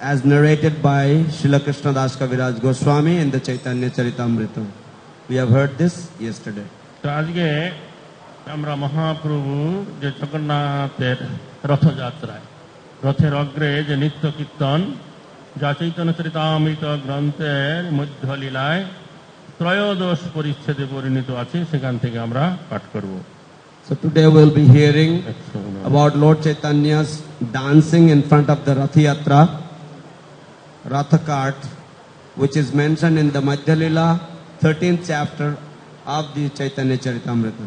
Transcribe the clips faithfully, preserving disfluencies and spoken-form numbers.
as narrated by Srila Krishnadas Kaviraj Goswami in the Chaitanya Charitamrita. We have heard this yesterday. তো আজকে আমরা মহাপ্রভু যে জগন্নাথের রথযাত্রায় রথের অগ্রে যে নিত্য কীর্তন যা চৈতন্য চরিতামৃত গ্রন্থের মধ্যলীলায় ত্রয়োদশ পরিচ্ছেদে পরিণত আছে সেখান থেকে আমরা পাঠ করব। So today we will be hearing about Lord Chaitanya's dancing in front of the Rath Yatra, Ratha cart, which is mentioned in the Madhya Lila, thirteenth chapter of the Chaitanya Charitamrita.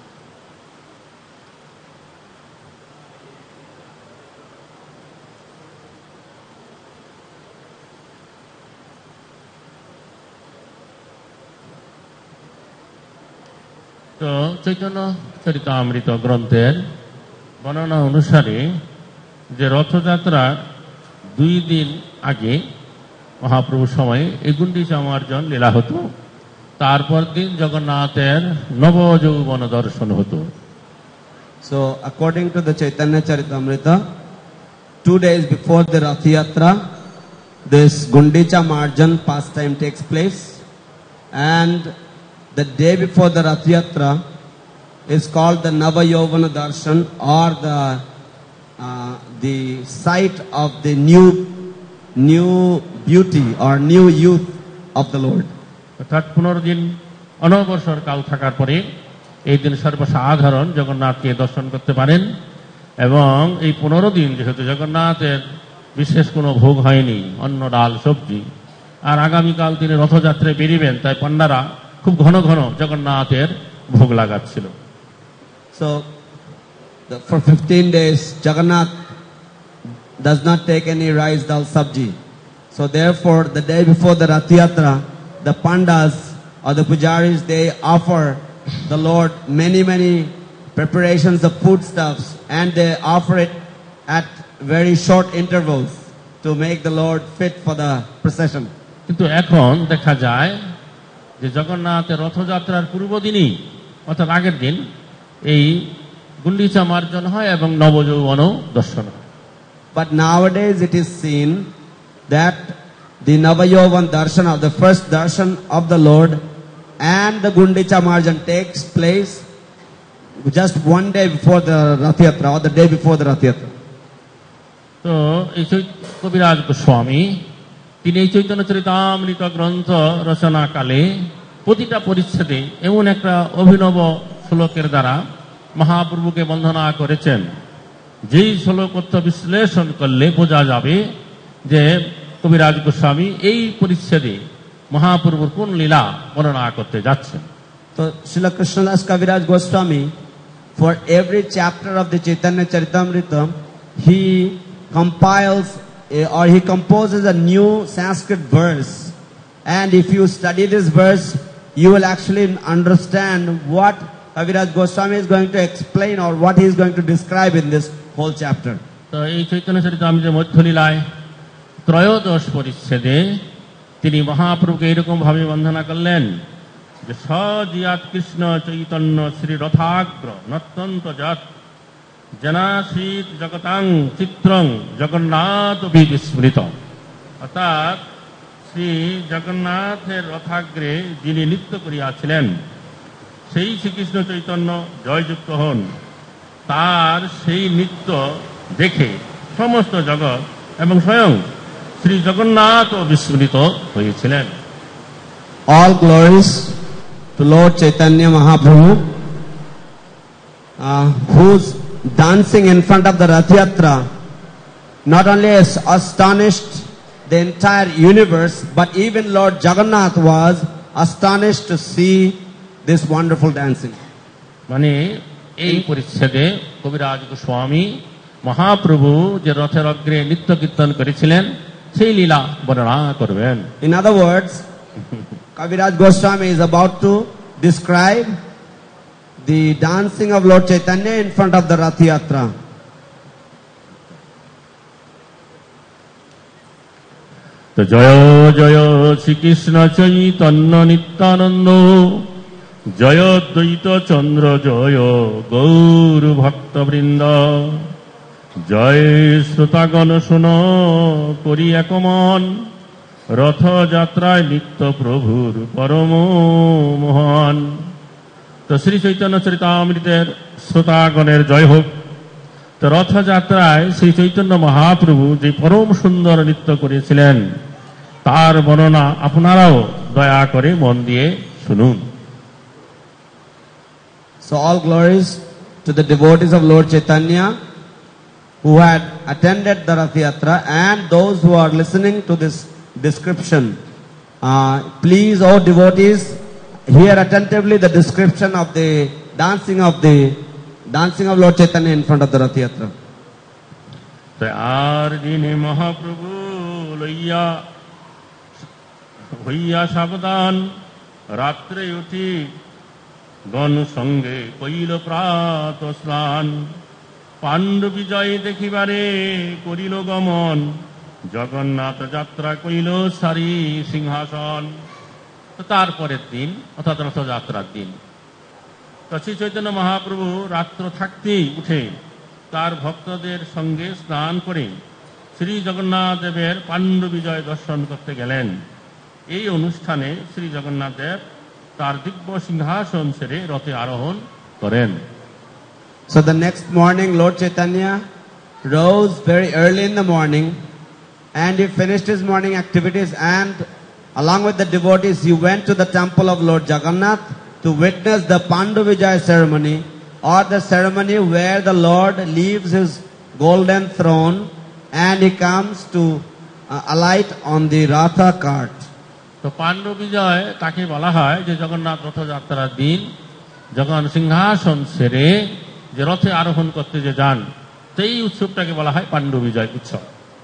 তো চৈতন্য চরিতামৃত গ্রন্থের বর্ণনা অনুসারে যে রথযাত্রার দুই দিন আগে মহাপ্রভুর সময়ে এই গুন্ডিচা মার্জন লীলা হতো, তারপর দিন জগন্নাথের নবযৌবন দর্শন হতো। So according to the Chaitanya Charitamrita, two days before the Rath Yatra, this Gundicha Marjan pastime takes place, and the day before the Rath Yatra is called the Navayovana Darshan, or the uh, the sight of the new new beauty or new youth of the Lord. অর্থাৎ পনেরো দিন অনবসর কাল থাকার পরে এই দিন সর্বসাধারণ জগন্নাথকে দর্শন করতে পারেন, এবং এই পনেরো দিন যেহেতু জগন্নাথের বিশেষ কোনো ভোগ হয়নি, অন্ন ডাল সবজি, আর আগামীকাল তিনি রথযাত্রায় বেরিবেন, তাই পান্ডারা খুব ঘন ঘন জগন্নাথের ভোগ লাগাচ্ছিল। So the, for fifteen days Jagannath does not take any rice dal sabji. So therefore the day before the Rath Yatra, the pandas or the pujaris, they offer the Lord many many preparations of foodstuffs, and they offer it at very short intervals to make the Lord fit for the procession. কিন্তু এখন দেখা যায় যে জগন্নাথের রথযাত্রার পূর্বদিনই অর্থাৎ আগের দিন এই গুন্ডিচা মার্জন হয় এবং নবযৌবন দর্শন হয়। But nowadays it is seen that the Navayovan darshan, or the first darshan of the Lord, and the Gundicha Marjan takes place just one day before the Rath Yatra, or the day before the Rath Yatra. তো এই কবিরাজ গোস্বামী তিনি এই চৈতন্য চরিতামৃত গ্রন্থ রচনাকালে প্রতিটা পরিচ্ছেদে এমন একটা অভিনব শ্লোকের দ্বারা মহাপ্রভুকে বন্দনা করেছেন, যেই শ্লোকত্ব বিশ্লেষণ করলে বোঝা যাবে যে কবিরাজ গোস্বামী এই পরিচ্ছেদে মহাপ্রভুর কোন লীলা বর্ণনা করতে যাচ্ছেন। So Srila Krishnadas Kaviraj Goswami, for every chapter of the Chaitanya Charitamrita, he compiles a, or he composes a new Sanskrit verse, and if you study this verse, you will actually understand what Kaviraj Goswami is going to explain or what he is going to describe in this whole chapter. তো এই চৈতন্য চরিতামৃতের মধ্যলীলায় ত্রয়োদশ পরিচ্ছেদে তিনি মহাপ্রভুকে এরকম ভাবে বন্দনা করলেন যে সজিয়াত কৃষ্ণ চৈতন্য শ্রী রথাগ্র নত্যন্ত যৎ জনাশ্রিত জগতাং চিত্রং জগন্নাথ বিস্মৃত। অর্থাৎ শ্রী জগন্নাথের রথাগ্রে যিনি নৃত্য করিয়াছিলেন সেই শ্রীকৃষ্ণ চৈতন্য জয়যুক্ত হন, তার সেই নৃত্য দেখে সমস্ত জগৎ এবং স্বয়ং শ্রী জগন্নাথ বিস্মৃত হয়েছিলেন। All glories to Lord Chaitanya Mahaprabhu, uh, whose dancing in front of the Rath Yatra not only has astonished the entire universe, but even Lord Jagannath was astonished to see this wonderful dancing. মানে এই পরিচ্ছেদে কবিরাজ গোস্বামী মহাপ্রভু যে রথের অগ্রে নৃত্য কীর্তন করেছিলেন সেই লীলা বর্ণনা করবেন। In other words, Kaviraj Goswami is about to describe the dancing of Lord Chaitanya in front of the Rath Yatra. তো জয় জয় শ্রীকৃষ্ণ চৈতন্য নিত্যানন্দ, জয় দ্বৈত চন্দ্র জয় গৌর ভক্তবৃন্দ। জয় শ্রোতাগণ শোনো করি একমন, রথযাত্রায় নিত্য প্রভুর পরম মোহন। তো শ্রী চৈতন্য চরিতামৃতের শ্রোতাগণের জয় হোক। তো রথযাত্রায় শ্রী চৈতন্য মহাপ্রভু যে পরম সুন্দর নৃত্য করেছিলেন তার বর্ণনা আপনারাও দয়া করে মন দিয়ে শুনুন। So all glories to the devotees of Lord Chaitanya who had attended the Rath Yatra and those who are listening to this description. Uh, please, all devotees, hear attentively the description of the dancing of the dancing of Lord Chaitanya in front of the Rath Yatra. আর দিনে মহাপ্রভু লইয়া হইয়া সাবধান, রাত্রে উঠি গণ সঙ্গে কইল প্রাত স্নান, পাণ্ডু বিজয় দেখিবারে করিল গমন, জগন্নাথ যাত্রা কইল সারি সিংহাসন। তো তারপরের দিন অর্থাৎ রথযাত্রার দিন তো শ্রী চৈতন্য মহাপ্রভু রাত্র থাকতেই উঠে তার ভক্তদের সঙ্গে স্নান করে শ্রী জগন্নাথ দেবের পাণ্ডু বিজয় দর্শন করতে গেলেন। এই অনুষ্ঠানে শ্রী জগন্নাথ দেব তার দিব্য সিংহাসন ছেড়ে রথে আরোহণ করেন। So the next morning Lord Chaitanya rose very early in the morning and he finished his morning activities, and along with the devotees he went to the temple of Lord Jagannath to witness the Pandu Vijaya ceremony, or the ceremony where the Lord leaves his golden throne and he comes to uh, alight on the Ratha cart. তো পাণ্ডু বিজয় তাকে বলা হয় যে জগন্নাথ রথযাত্রার দিন যখন সিংহাসন ছেড়ে যে রথে আরোহণ করতে যে যান, সেই উৎসবটাকে বলা হয় পাণ্ডু বিজয় উৎসব।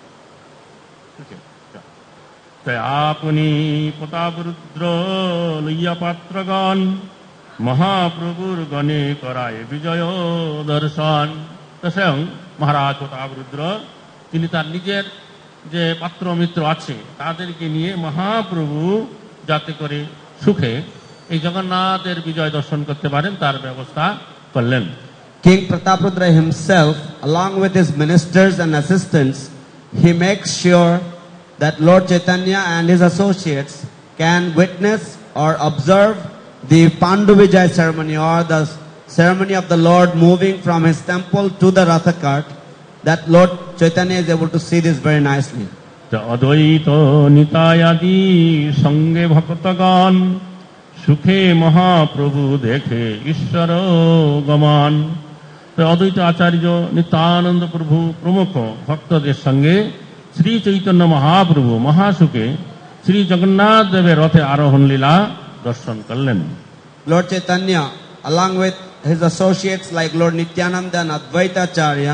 তাই আপনি প্রতাপরুদ্র লইয়া পাত্রগণ, মহাপ্রভুর গণে করায় বিজয় দর্শন। তো স্বয়ং মহারাজ প্রতাপরুদ্র তিনি তার নিজের যে পাত্র মিত্র আছে তাদেরকে নিয়ে মহাপ্রভু যাতে করে সুখে এই জগন্নাথের বিজয় দর্শন করতে পারেন তার ব্যবস্থা করলেন। King Prataprudra himself, along with his ministers and assistants, he makes sure that Lord Chaitanya and his associates can witness or observe the Pandu Vijaya ceremony, or the ceremony of the Lord moving from his temple to the Ratha cart, that Lord Chaitanya is able to see this very nicely. অদ্বৈত নিতায়াদি সঙ্গে ভক্তগণ, সুখে মহাপ্রভু দেখে ঈশ্বর গমন। অদ্বৈত আচার্য নিত্যানন্দ প্রভু প্রমুখ ভক্তদের সঙ্গে শ্রী চৈতন্য মহাপ্রভু মহাসুখে শ্রী জগন্নাথ দেবের রথে আরোহণ লীলা দর্শন করলেন। Lord Chaitanya, along with his associates like Lord Nityananda and Advaita Acharya,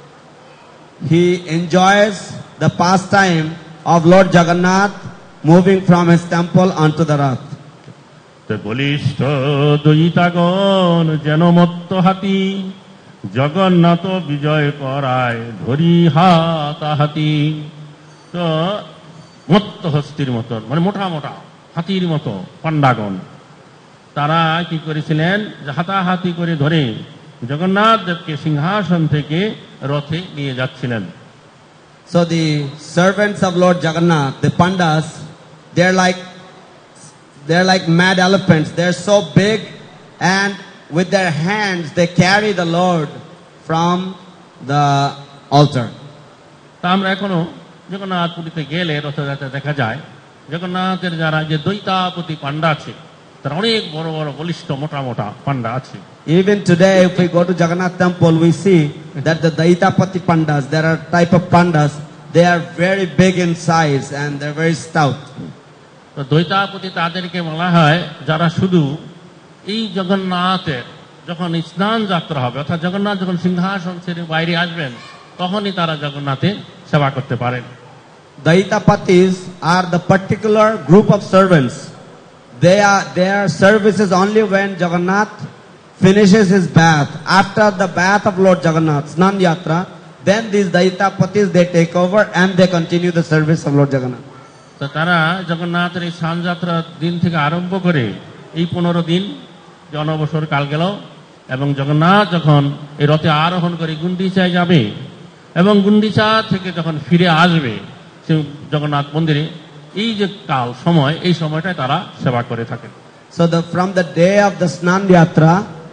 he enjoys the pastime of Lord Jagannath moving from his temple onto the Rath. বলিষ্ঠ দ্বৈতাগণ যেন মত্ত হাতি, জগন্নাথ বিজয় করায় ধরি হাতাহাতি। তো মত্ত হস্তির মতো মানে মোটা মোটা হাতির মতো পান্ডাগণ তারা কি করেছিলেন, হাতাহাতি করে ধরে জগন্নাথ দেবকে সিংহাসন থেকে রথে নিয়ে যাচ্ছিলেন। So the servants of Lord Jagannath, the pandas, they're like they're like mad elephants. They're so big, and with their hands they carry the Lord from the altar. তা আমরা এখনো জগন্নাথ পুরীতে গেলে রথযাত্রা দেখা যায় জগন্নাথের যারা যে দৈতাপতি পান্ডা আছে তারা অনেক বড় বড় বলিষ্ঠ মোটা মোটা পান্ডা আছে। Even today, if we go to Jagannath temple, we see that the Daitapati pandas, there are type of pandas, they are very big in size and they're very stout. তো দৈতাপতি তাদেরকে বলা হয় যারা শুধু এই জগন্নাথের যখন স্নান যাত্রা হবে অর্থাৎ জগন্নাথ যখন সিংহাসন ছেড়ে বাইরে আসবেন তখনই তারা জগন্নাথের সেবা করতে পারেন। Daitapatis are the particular group of servants. They are their service is only when Jagannath finishes his bath. After the bath of Lord Jagannath, Snan Yatra, then these Daitapatis they take over and they continue the service of Lord Jagannath. তো তারা জগন্নাথের এই স্নান যাত্রার দিন থেকে আরম্ভ করে এই পনেরো দিন যে অনবসর কাল গেল এবং জগন্নাথ যখন এই রথে আরোহণ করে গুন্ডিচায় যাবে এবং গুন্ডিচা থেকে যখন ফিরে আসবে সে জগন্নাথ মন্দিরে, এই যে কাল সময়, এই সময়টায় তারা সেবা করে থাকেন। So the, from the day of the Snan Yatra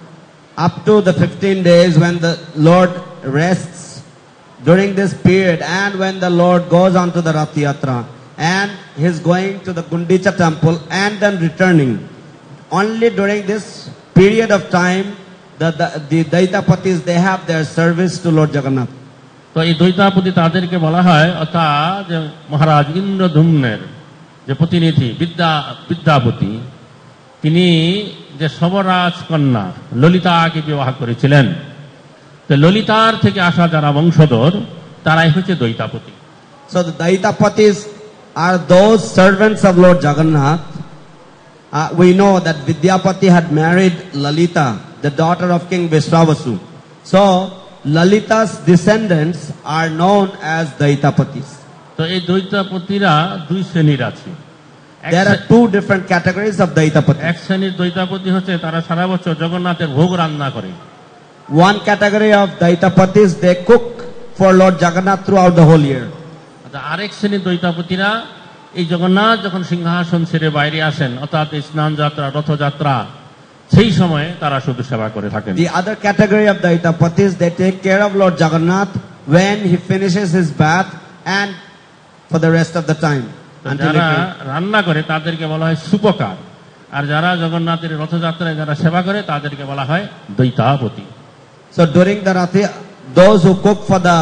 up to the fifteen days when the Lord rests, during this period, and when the Lord goes on to the Rath Yatra and he's going to the Gundicha temple and then returning, only during this period of time the, the, the Daitapatis, they have their service to Lord Jagannath. তো এই দ্বৈতাপতি তাদেরকে বলা হয়, অর্থাৎ যে মহারাজ ইন্দ্রধুম্নের যে প্রতিনিধি বিদ্যা বিদ্যাপতি, তিনি যে সবরাজ কন্যা ললিতাকে বিবাহ করেছিলেন, তো ললিতার থেকে আসা যারা বংশধর তারাই হচ্ছে দ্বৈতাপতি। So the Daitapatis are those servants of Lord Jagannath. Uh, we know that Vidyapati had married Lalita, the daughter of King Vishwavasu. So Lalita's descendants are known as Daitapatis. তো এই দ্বৈতাপতিরা দুই শ্রেণীর আছে। There are two different categories of Daitapatis. এক শ্রেণীর দ্বৈতাপতি হচ্ছে তারা সারা বছর জগন্নাথের ভোগ রান্না করে। One category of Daitapatis, they cook for Lord Jagannath throughout the whole year. আরেক শ্রেণীর দ্বৈতাপতিরা এই জগন্নাথ যখন সিংহাসন ছেড়ে বাইরে আসেন, অর্থাৎ এই স্নান যাত্রা, রথযাত্রা, সেই সময়ে তারা শুধু সেবা করে থাকেন। The other category of Daitapatis, they take care of Lord Jagannath when he finishes his bath and for the rest of the time. যারা রান্না করে তাদেরকে বলা হয় সুপকার, আর যারা জগন্নাথের রথযাত্রায় যারা সেবা করে তাদেরকে বলা হয় দ্বৈতাপতি। So during the Rath, those who cook for the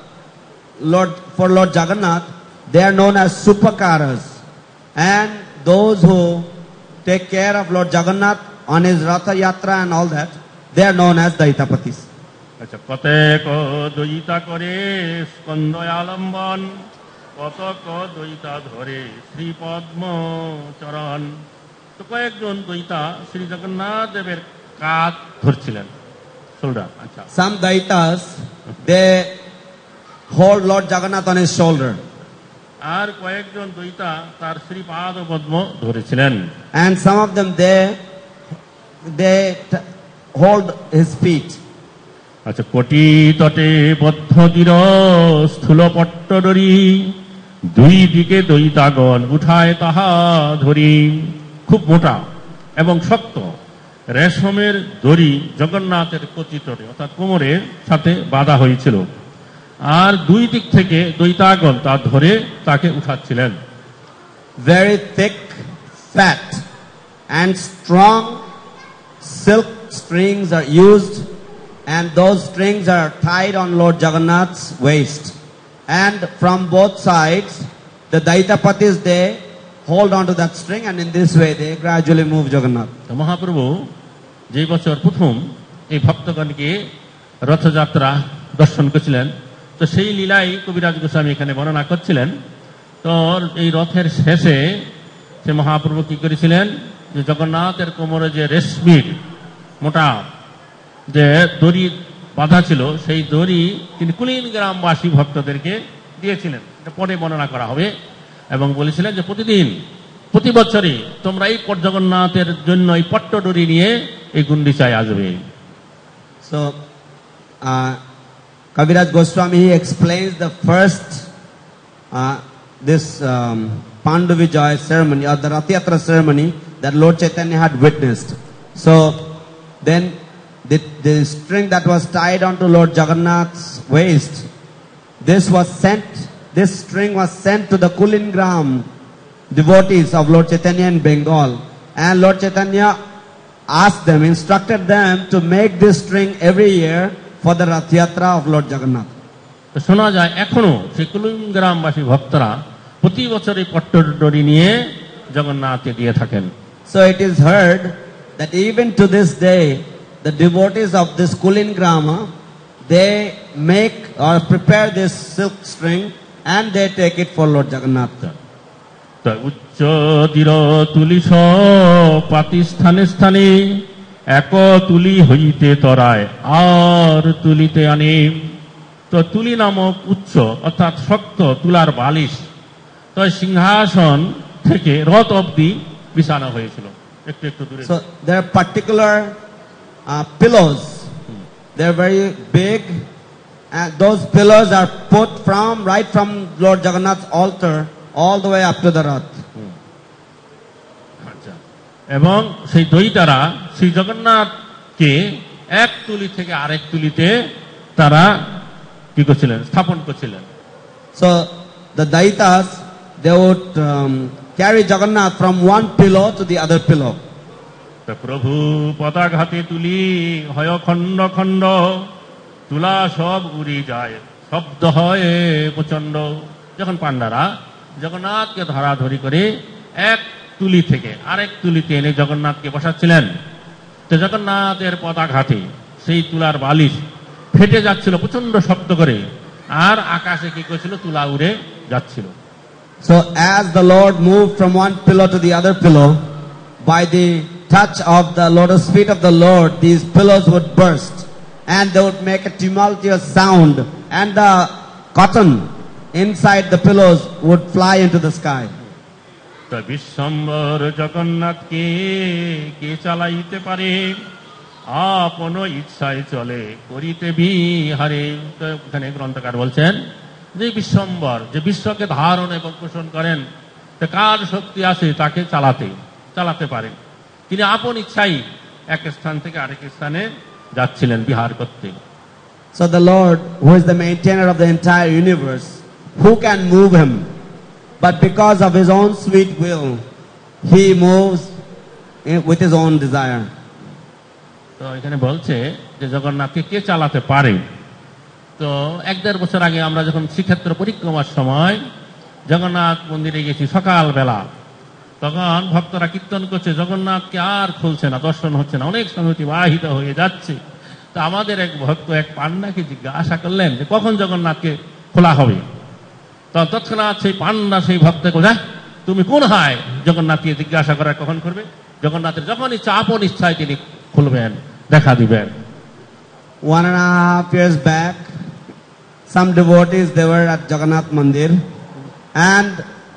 Lord for Lord Jagannath, they are known as supakaras, and those who take care of Lord Jagannath on his Ratha Yatra and all that, they are known as Daitapatis. আচ্ছা, কতক দ্বৈতা করে স্কন্দ আলম্বন, কতক দ্বৈতা ধরে শ্রী পদ্ম চরণ। তো কয়েকজন দ্বৈতা শ্রী জগন্নাথ দেবের কাঁধ ধরছিলেন, শোল্ডার। আচ্ছা, Some Daitas, they hold Lord Jagannath on his shoulder, আর কয়েকজন দ্বৈতা তার শ্রীপাদ পদ্ম ধরেছিলেন। and some of them they they t- hold his feet. আচ্ছা, কোটি তটে বদ্ধ দৃঢ় স্থূল পট্টডরি, দুই দিকে দৈতাগণ উঠায় তাহা ধরি। খুব মোটা এবং শক্ত রেশমের দড়ি জগন্নাথের কচিতরে অর্থাৎ কোমরের সাথে বাঁধা হয়েছিল, আর দুই দিক থেকে দৈতাগণ তা ধরে তাকে উঠাচ্ছিলেন। Very thick, fat, and strong silk strings are used, and those strings are tied on Lord Jagannath's waist. And from both sides, the Daitapatis, they hold on to that string, and in this way they gradually move Jagannath. তো মহাপ্রভু যে বছর প্রথম এই ভক্তগণকে রথযাত্রা দর্শন করেছিলেন, তো সেই লীলাই কবিরাজ গোস্বামী এখানে বর্ণনা করছিলেন। তো এই রথের শেষে সে মহাপ্রভু কি করেছিলেন, যে জগন্নাথের কোমরে যে রেশমির মোটা যে দড়ি বাঁধা ছিল, সেই দড়ি তিনি কুলিন গ্রামবাসী ভক্তদেরকে দিয়েছিলেন। এটা পরে বর্ণনা করা হবে। এবং বলেছিলেন যে প্রতিদিন প্রতি বছরই তোমরা এই জগন্নাথের জন্য এই পট্টডরি নিয়ে এই গুন্ডিচায় আসবে। So, uh, Kaviraj Goswami, he explains the first, uh, this um, Pandu Vijay ceremony or the Rath Yatra ceremony that Lord Chaitanya had witnessed. So, then the, the string that was tied onto Lord Jagannath's waist, this was sent, this string was sent to the Kulingram devotees of Lord Chaitanya in Bengal, and Lord Chaitanya asked them, instructed them to make this string every year for the Rath Yatra of Lord Jagannath. তো শোনা যায় এখনো সেই cooling গ্রামবাসী ভক্তরা প্রতি বছর এই পট্টডরি নিয়ে জগন্নাথকে দিয়ে থাকেন। So it is heard that even to this day, the devotees of this Kulin Grama, they make or prepare this silk string and they take it for Lord Jagannath. তো উচ্চ দৃঢ় তুলিস পাতি স্থানে স্থানে, এক তুলি হইতে তরায় আর তুলিতে আনে। তো তুলি নামক উচ্চ অর্থাৎ শক্ত তুলার বালিশ তো সিংহাসন থেকে রথ অবধি বিছানো হয়েছিল। একটু একটু দূরে So there are particular uh, pillows. They are very big And those pillars are put from right from Lord Jagannath's altar all the way up to the Rath. আচ্ছা, এবং সেই দইতারা শ্রী জগন্নাথকে এক তুলি থেকে আরেক তুলিতে তারা কি করছিলেন, স্থাপন করছিলেন। So the Daitas, they would um, carry Jagannath from one pillow to the other pillow. তা প্রভু পদাঘাতে তুলি হয় খণ্ড খণ্ড, তুলা সব উড়ি যায়, শব্দ হয় প্রচন্ড। যখন পান্ডারা জগন্নাথকে ধরাধরি করে এক তুলি থেকে আরেক তুলিতে এনে জগন্নাথকে বসাচ্ছিলেন, তো জগন্নাথের পদাঘাতে সেই তুলার বালিশ ফেটে যাচ্ছিল প্রচন্ড শব্দ করে, আর আকাশে কি করছিল, তুলা উড়ে যাচ্ছিল। So as the Lord moved from one pillow to the other pillow, by the touch of the lotus feet of the Lord, these pillows would burst and they would make a tumultuous sound, and the cotton inside the pillows would fly into the sky. তো বিশ্বম্বর জগন্নাথকে কে চালাইতে পারে, আপন ইচ্ছায় চলে করিতে বিহারে। তো এখানে গ্রন্থকার বলছেন যে বিশ্বম্বর, যে বিশ্বকে ধারণ এবং পোষণ করেন, তো কার শক্তি আছে তাকে চালাতে চালাতে পারেন। তিনি আপন ইচ্ছাই এক স্থান থেকে আরেক স্থানে যাচ্ছিলেন বিহার করতে। So the Lord, who is the maintainer of the entire universe, who can move him? But because of his own sweet will, he moves with his own desire. তো এখানে বলছে যে জগন্নাথকে কে চালাতে পারে। তো এক দেড় বছর আগে আমরা যখন শ্রীক্ষেত্র পরিক্রমার সময় জগন্নাথ মন্দিরে গেছি সকালবেলা, তখন ভক্তরা কীর্তন করছে, জগন্নাথকে আর খুলছে না, দর্শন হচ্ছে না, অনেক সময় অতিবাহিত হয়ে যাচ্ছে। তো আমাদের এক ভক্ত এক পান্ডাকে জিজ্ঞাসা করলেন যে কখন জগন্নাথকে খোলা হবে। তো তৎক্ষণাৎ সেই পান্ডা সেই ভক্তকে বলে, তুমি কোন হায় জগন্নাথকে জিজ্ঞাসা করার কখন করবে, জগন্নাথের যখন ইচ্ছা আপন ইচ্ছায় তিনি খুলবেন, দেখা দিবেন। One and a half years back, some devotees, they were at Jagannath Mandir, and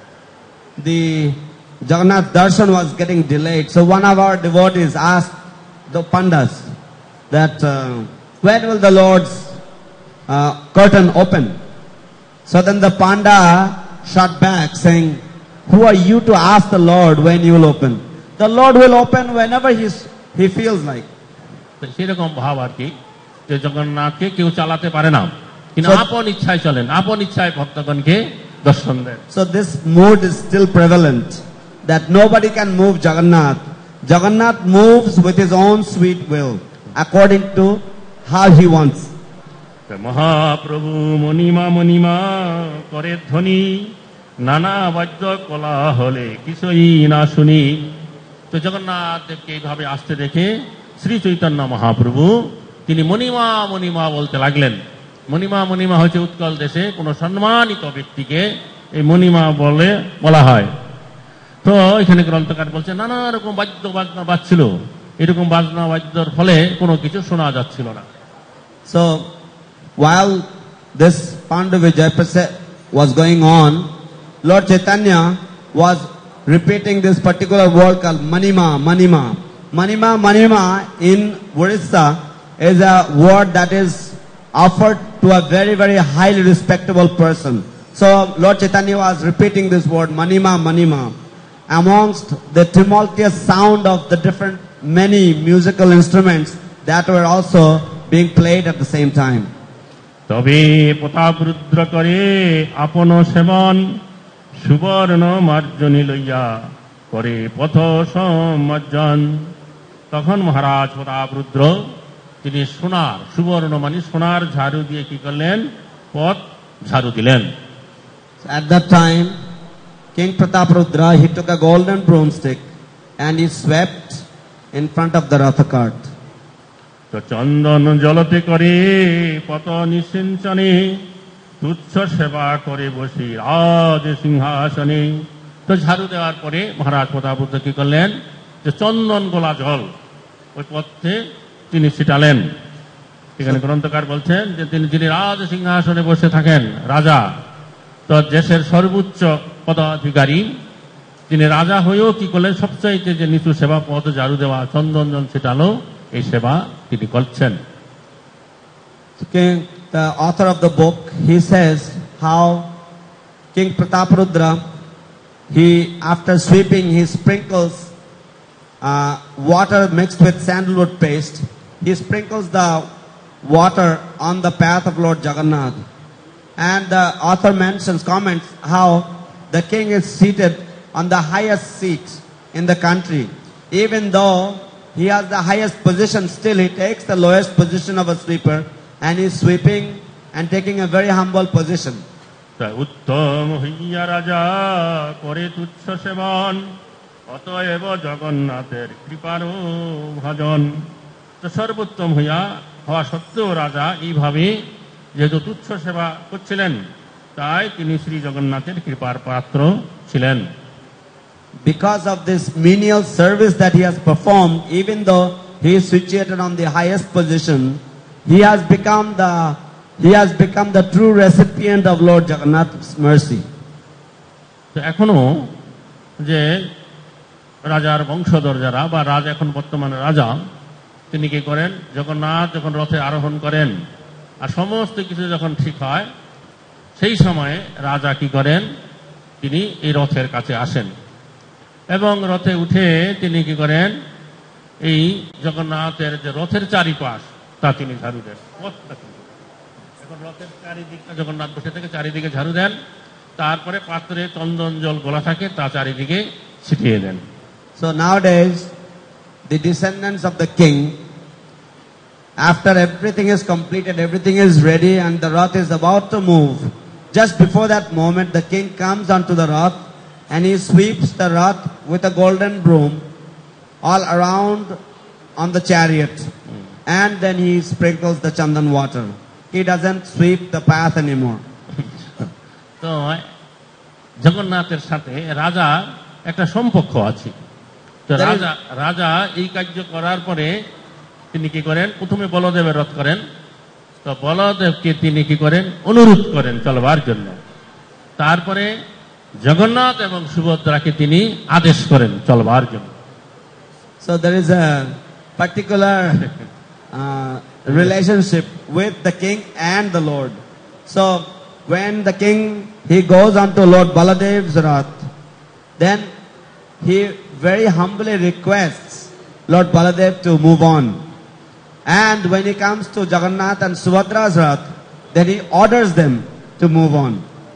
the Jagannath darshan was getting delayed. So one of our devotees asked the pandas that uh, when will the Lord's uh, curtain open? So then the panda shot back saying, who are you to ask the Lord when you will open? The Lord will open whenever he's, he feels like. তো সেরকম ভাব আর কি, যে জগন্নাথকে কেউ চালাতে পারে না, তিনি So- আপন ইচ্ছায় চলেন, আপন ইচ্ছায় ভক্তগণকে দর্শন দেন। So this mood is still prevalent, that nobody can move Jagannath. Jagannath moves with his own sweet will, according to how he wants. তো মহাপ্রভু মণিমা মণিমা করে ধ্বনি, নানা বাদ্য কলা হলে কিছুই না শুনি। তো জগন্নাথ দেবকে এইভাবে আসতে দেখে শ্রী চৈতন্য মহাপ্রভু তিনি মণিমা মণিমা বলতে লাগলেন। মণিমা মণিমা হচ্ছে উৎকল দেশে কোন সম্মানিত ব্যক্তিকে এই মণিমা বলে বলা হয়। তো এখানে গ্রন্থকার বলছে নানা রকম বাদ্য বাজনা বাজছিল, এরকম বাজনা বাদ্যর ফলে কোনো কিছু শোনা যাচ্ছিল না। So while this Pandu Vijay was going on, Lord Chaitanya was repeating this particular word called Manima, Manima. Manima, Manima in Orissa is a word that is offered to a very, very highly respectable person. So Lord Chaitanya was repeating this word, Manima, Manima, amongst the tumultuous sound of the different, many musical instruments that were also being played at the same time. তবে প্রতাপ রুদ্র করে আপন সেবন, সুবর্ণ মার্জনী লইয়া করে পথ সম্মার্জন। তখন মহারাজ প্রতাপ রুদ্র তিনি সোনার, সুবর্ণ মানে সোনার ঝাড়ু দিয়ে কি করলেন, পথ ঝাড়ু দিলেন। So at that time, King Prataparudra, he took a golden broomstick and he swept in front of the Ratha cart. তো চন্দন জলতে করে পত নিসিঞ্চনে, তুচ্ছ সেবা করে বসি রাজ সিংহাসনে। তো ঝাড়ু দেওয়ার পরে মহারাজ প্রতাপরুদ্র কি করলেন, যে চন্দন গোলা জল ওই পথে তিনি ছিটালেন। এখানে গ্রন্থকার বলছেন যে তিনি যিনি রাজ সিংহাসনে বসে থাকেন, রাজা, তো দেশের সর্বোচ্চ পদাধিকারী, তিনি রাজা হয়েও কি করলেন, সবচাইতে যে নিচু সেবা পদ ঝাড়ু দেওয়া, চন্দন জল ছিটালো, এই সেবা তিনি করছেন। King the author of the book, he says how King Prataparudra, he, after sweeping, he sprinkles uh, water mixed with sandalwood paste. He sprinkles the water on the path of Lord Jagannath. And the author mentions, comments how the king is seated on the highest seat in the country. Even though he has the highest position, still he takes the lowest position of a sweeper and he is sweeping and taking a very humble position. তাই উত্তম হইয়া রাজা করে তুচ্ছ সেবন, অতএব জগন্নাথের কৃপার ভজন। তো সর্বোত্তম হইয়া হওয়া সত্ত্বেও রাজা এইভাবে যেহেতু তুচ্ছ সেবা করছিলেন, তাই তিনি শ্রী জগন্নাথের কৃপার পাত্র ছিলেন। Because of this menial service that he has performed, even though he is situated on the highest position, he has become the he has become the true recipient of Lord Jagannath's mercy. তো এখনো যে রাজার বংশধর যারা বা রাজা, এখন বর্তমানে রাজা, তিনি কি করেন, জগন্নাথ যখন রথে আরোহণ করেন আর সমস্ত কিছু যখন ঠিক হয়, সেই সময়ে রাজা কি করেন, তিনি এই রথের কাছে আসেন এবং রথে উঠে তিনি কি করেন, এই জগন্নাথের যে রথের চারিপাশ তা তিনি ঝাড়ু দেন। এখন রথের চারিদিকটা জগন্নাথ বসে থেকে চারিদিকে ঝাড়ু দেন, তারপরে পাত্রে চন্দন জল গোলা থাকে তা চারিদিকে ছিটিয়ে দেন। So nowadays, the descendants of the king, after everything is completed, everything is ready and the Rath is about to move, just before that moment the king comes onto the Rath and he sweeps the Rath with a golden broom all around on the chariot. Mm. And then he sprinkles the chandan water. He doesn't sweep the path anymore. তো জগন্নাথের সাথে রাজা একটা সম্পর্ক আছে। তো রাজা রাজা এই কার্য করার পরে তিনি কি করেন, প্রথমে বলদেবের রথ করেন। তো বলদেবকে তিনি কি করেন, অনুরোধ করেন চলবার জন্য। তারপরে জগন্নাথ এবং সুভদ্রাকে তিনি আদেশ করেন চলবার জন্য। So there is a particular uh, relationship with the king and the Lord. So when the king, he goes on to Lord Baladev's Rath, then he very humbly requests Lord Baladev to move on. And when he comes to Jagannath and Subhadra's Rath, then he orders them to move on.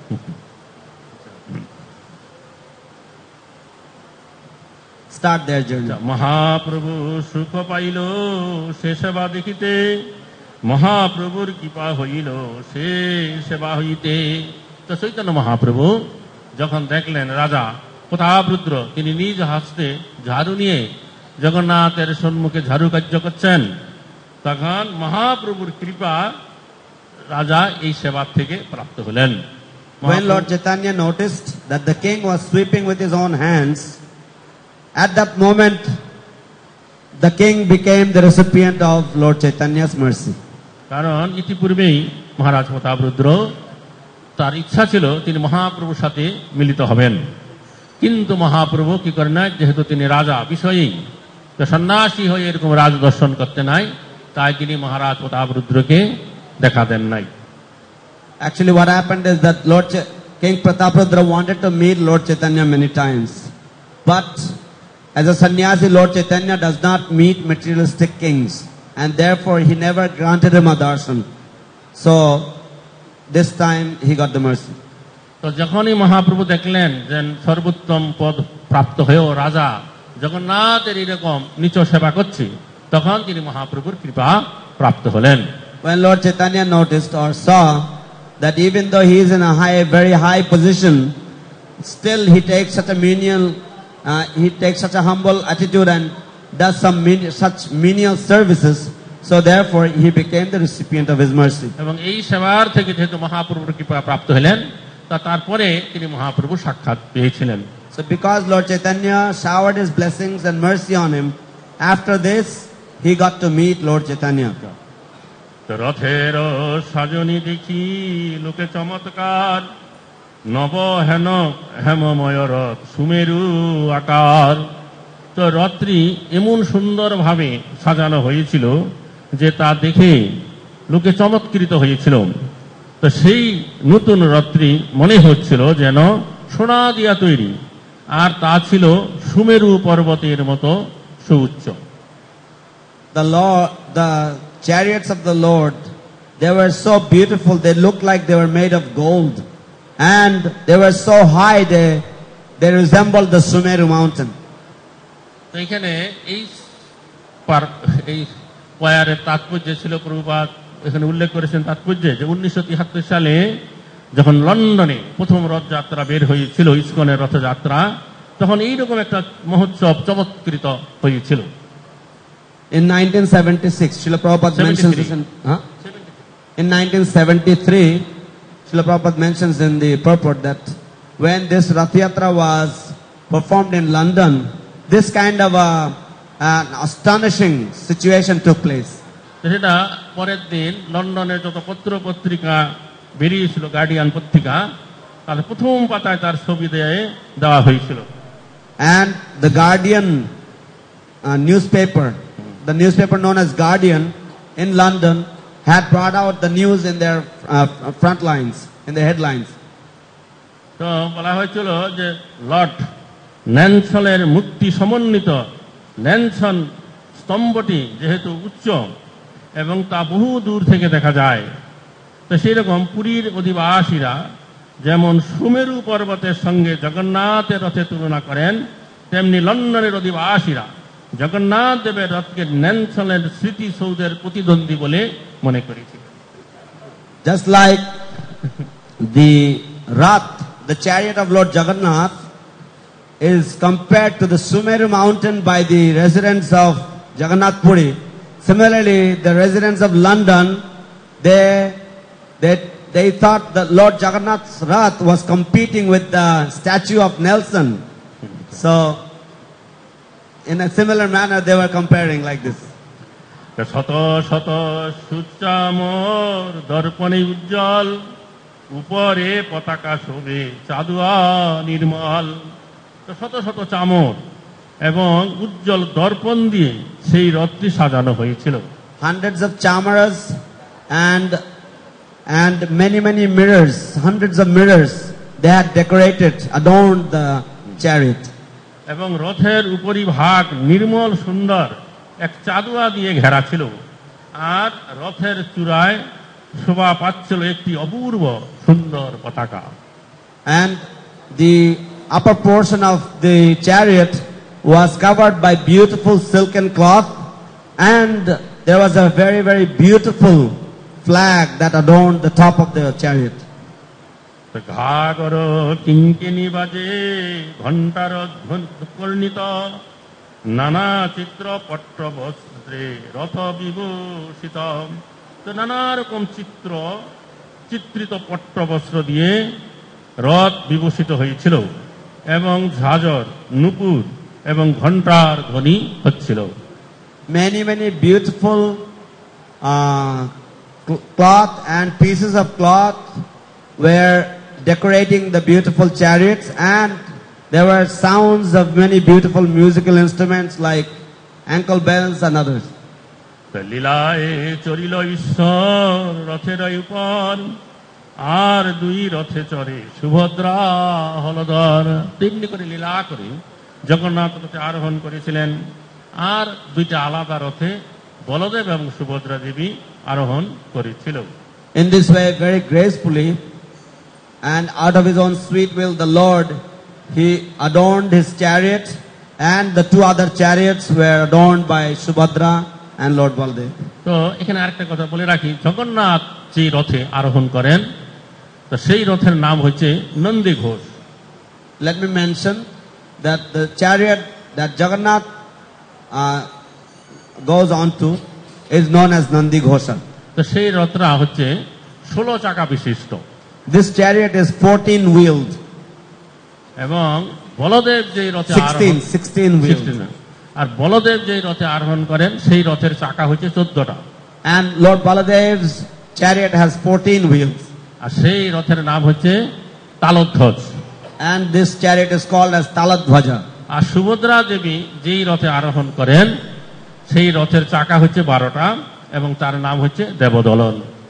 Start their journey. Mahaprabhu সুখ pile সে সেবা দেখিতে, মহাপ্রভুর কৃপা হইল সে সেবা হইতে। তো চৈতন্য মহাপ্রভু যখন দেখলেন রাজা প্রতাপরুদ্র তিনি নিজ হস্তে ঝাড়ু নিয়ে জগন্নাথের সম্মুখে ঝাড়ু কার্য করছেন, তখন মহাপ্রভুর কৃপা রাজা এই সেবা থেকে প্রাপ্ত হলেন। When Lord Chaitanya noticed that the king was sweeping with his own hands, at that moment the king became the recipient of Lord Chaitanya's mercy. কারণ ইতিপূর্বেই মহারাজ প্রতাপরুদ্র তার ইচ্ছা ছিল তিনি মহাপ্রভুর সাথে মিলিত হবেন, কিন্তু মহাপ্রভু কি করেন না, যেহেতু তিনি রাজা বিষয়ী, তো সন্ন্যাসী হয়ে এরকম রাজ দর্শন করতে নাই, তাই তিনি মহারাজ প্রতাপরুদ্রকে দেখা দেন নাই। Actually what happened is that Lord Ch- King Prataparudra wanted to meet Lord Chaitanya many times, but as a sannyasi, Lord Chaitanya does not meet materialistic kings, and therefore he never granted him a darshan. So this time he got the mercy. তো যখনই মহাপ্রভু দেখলেন যে সর্বোত্তম পদ প্রাপ্ত হয়েও রাজা জগন্নাথের এরকম নিচ সেবা করছে, তখন তিনি মহাপ্রভুর কৃপা প্রাপ্ত হলেন। When Lord Chaitanya noticed or saw that even though he is in a high, very high position, still he takes such a menial, uh, he takes such a humble attitude and does some men- such menial services, so therefore he became the recipient of his mercy. এবং এই সেবার থেকে যেহেতু মহাপ্রভুর কৃপা প্রাপ্ত হলেন, তা তারপরে তিনি মহাপ্রভু সাক্ষাৎ পেয়েছিলেন। So because Lord Chaitanya showered his blessings and mercy on him, after this he got to meet Lord Chaitanya. রথের সাজনী দেখি লোকে চমৎকার, নব হেন হেমময় রথ সুমেরু আকার। তো রথটি এমন সুন্দরভাবে সাজানো হয়েছিল যে তা দেখে লোকে চমৎকৃত হয়েছিল। তো সেই নতুন রথটি মনে হচ্ছিল যেন সোনা দিয়া তৈরি, আর তা ছিল সুমেরু পর্বতের মতো সুউচ্চ। The Lord, the chariots of the Lord, they were so beautiful. They looked like they were made of gold, and they were so high. They they resembled the Sumeru mountain. তো এখানে এই পার- এই পয়ারের তাৎপর্য ছিল, প্রভুপাদ এখানে উল্লেখ করেছেন তাৎপর্যে, যে উনিশশো তিয়াত্তর সালে যখন লন্ডনে প্রথম রথযাত্রা বের হয়েছিল, ইসকনের রথযাত্রা, তখন এইরকম একটা মহোৎসব চমৎকৃত হয়েছিল। In nineteen seventy-six, Srila Prabhupada mentions this in, huh? in nineteen seventy-three, Srila Prabhupada mentions in the purport that when this Rath Yatra was performed in London, this kind of a, an astonishing situation took place. তো সেটা পরের দিন লন্ডনের যত পত্র পত্রিকা বেরিয়েছিল, guardian পত্রিকা, তার প্রথম পাতায় তার ছবি দিয়ে দেওয়া হয়েছিল। And the Guardian uh, newspaper, the newspaper known as Guardian in London, had brought out the news in their uh, front lines, in the headlines. তো বলা হয়েছিল যে লর্ড ন্যানসনের মূর্তি সমন্বিত ন্যানসন স্তম্ভটি যেহেতু উচ্চ এবং তা বহু দূর থেকে দেখা যায়, তো সেই রকম পুরীর অধিবাসীরা যেমন সুমেরু পর্বতের সঙ্গে জগন্নাথের রথে তুলনা করেন, তেমনি লন্ডনের অধিবাসীরা জগন্নাথ দেবের রথকে ন্যানসনের স্মৃতিসৌধের প্রতিদ্বন্দ্বী বলে মনে করেছিল। Just like the Rath, the chariot of Lord Jagannath, is compared to the Sumeru mountain by the residents of Jagannath Puri. Similarly, the residents of London, they, they, they thought that Lord Jagannath's Rath was competing with the statue of Nelson. So, in a similar manner, they were comparing like this. শত শত সূর্যামর দর্পণে উজ্জ্বল, উপরে পতাকা শোভে চাঁদুয়া নির্মল। তো শত শত চামর এবং উজ্জ্বল দর্পণ দিয়ে সেই রথটি সাজানো হয়েছিল। Hundreds of chamaras and and many many mirrors, hundreds of mirrors, they had decorated, adorned the chariot. এবং রথের উপরিভাগ নির্মল সুন্দর এক চাঁদুয়া দিয়ে ঘেরা ছিল, আর রথের চূড়ায় শোভা পাচ্ছিল একটি অপূর্ব সুন্দর পতাকা। And the upper portion of the chariot was covered by beautiful silken cloth, and there was a very very beautiful flag that adorned the top of the chariot. Ghagar কিঙ্কিনি বাজে ঘণ্টার কর্ণিত, নানা চিত্র পট্ট বস্ত্রে রথ বিভূষিত। তো নানা রকম চিত্র চিত্রিত পট্ট বস্ত্র দিয়ে রথ বিভূষিত হয়েছিল, এবং ঝাঁঝর নূপুর এবং ঘণ্টার ধ্বনি হচ্ছিল। Many many beautiful uh, cloth and pieces of cloth were decorating the beautiful chariots, and there were sounds of many beautiful musical instruments like ankle bells and others. লীলায় চরিল ঈশ্বর রথের উপর, আর দুই রথে চড়ে সুভদ্রা হলধর। তেমনি করে লীলা করে জগন্নাথ রথে আরোহণ করেছিলেন, আর দুইটা আলাদা রথে বলদেব এবং সুভদ্রা দেবী আরোহণ করেছিল। In this way, very gracefully and out of his own sweet will, the Lord, he adorned his chariot, and the two other chariots were adorned by Subhadra and Lord Baldev. তো এখানে আরেকটা কথা বলে রাখি, জগন্নাথ যে রথে আরোহণ করেন, তো সেই রথের নাম হচ্ছে Nandi Ghosh. Let me mention that the chariot that Jagannath uh, goes on to is known as Nandi Ghosha. তো সেই রথটা হচ্ছে ষোলো চাকা বিশিষ্ট, This chariot is fourteen wheeled, এবং বলদেব যে রথে sixteen, আরোহণ sixteen wheeled. আর বলদেব যে রথে আরোহণ করেন সেই রথের চাকা হচ্ছে চোদ্দটা, And Lord Baladev's chariot has fourteen wheels. আর সেই রথের নাম হচ্ছে Taldhwaj. And this chariot is called as Taladhvaja. আর সুভদ্রা দেবী যেই রথে আরোহণ করেন সেই রথের চাকা হচ্ছে বারোটা, এবং তার নাম হচ্ছে দেবদলন।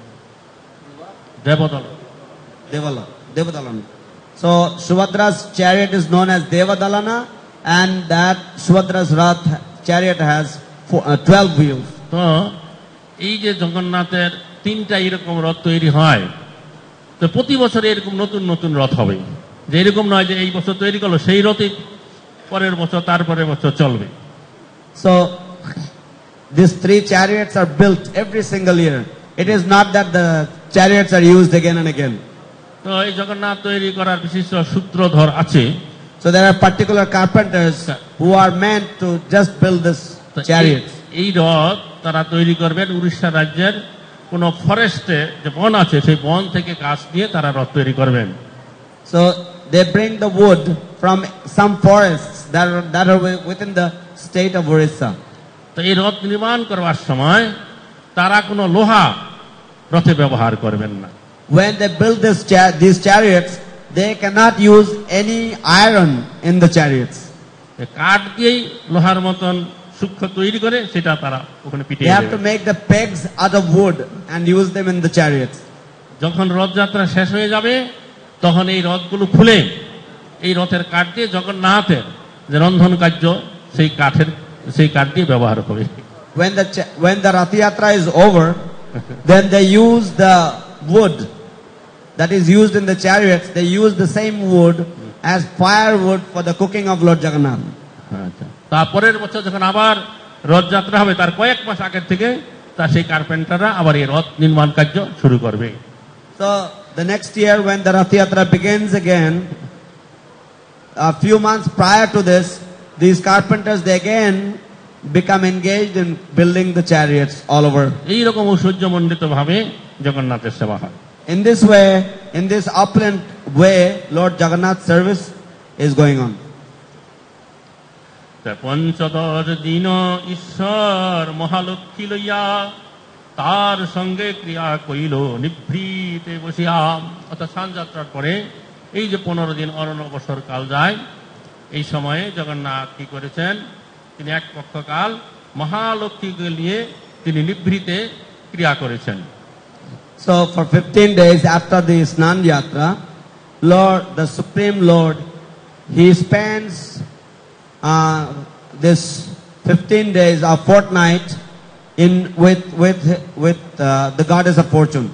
দেবদলন Devala, Devadalan. So Subhadra's chariot is known as Devadalana, and that Subhadra's Rath chariot has four, uh, twelve wheels. তো এই যে জগন্নাথের তিনটা এরকম রথ তৈরি হয়, তো প্রতি বছর এরকম নতুন নতুন রথ হবে, যে এরকম নয় যে এই বছর তৈরি করলো সেই রথই পরের বছর তারপরের বছর চলবে। So these three chariots are built every single year. It is not that the chariots are used again and again. তো এই জগন্নাথ তৈরি করার বিশিষ্ট সূত্রধর আছে। So there are particular carpenters who are meant to just build this তো chariots. এই- এই রথ তারা তৈরি করবেন উড়িষ্যা রাজ্যের কোন ফরেস্টে যে বন আছে সেই বন থেকে গাছ দিয়ে তারা রথ তৈরি করবেন। So they bring the wood from some forests that are, that are wi- within the state of Orissa. তো এই রথ নির্মাণ করবার সময় তারা কোনো লোহা রথে ব্যবহার করবেন না। When they build this cha- these chariots, they cannot use any iron in the chariots. এই কাঠ দিয়েই লোহার মতন সূক্ষ্ম তৈরি করে সেটা তারা ওখানে They পিটিয়ে have to দেবে। make the pegs out of wood and use them in the chariots. যখন রথযাত্রা শেষ হয়ে যাবে তখন এই রথগুলো খুলে এই রথের কাঠ দিয়ে জগন্নাথের যে রন্ধন কার্য সেই কাঠের সেই কাঠ দিয়ে ব্যবহার হবে। When the cha- when the Rath Yatra is over, then they use the wood that is used in the chariots. They use the same wood as firewood for the cooking of Lord Jagannath. আচ্ছা, তারপরের বছর যখন আবার রথযাত্রা হবে তার কয়েক মাস আগের থেকে তা সেই কার্পেন্টাররা আবার এই রথ নির্মাণ কার্য শুরু করবে। So the next year, when the Rath Yatra begins again, a few months prior to this, these carpenters they again become engaged in building the chariots all over. এইরকম ঐশ্বর্যমণ্ডিত ভাবে জগন্নাথের সেবা হয়। In this way, in this opulent way, Lord Jagannath's service is going on. তা পঞ্চদশ দিন ঈশ্বর মহালক্ষ্মী লইয়া তার সঙ্গে ক্রিয়া কইল নিভৃতে বসিয়া। অর্থাৎ স্নান যাত্রার পরে এই যে পনেরো দিন অরণ্যবসর কাল যায়, এই সময়ে জগন্নাথ কি করেছেন, তিনি এক পক্ষকাল মহালক্ষ্মীকে নিয়ে তিনি নিভৃতে ক্রিয়া করেছেন। So for fifteen days after the Snan Yatra, Lord, the Supreme Lord, He spends uh, this fifteen days or fortnight in with with with uh, the goddess of fortune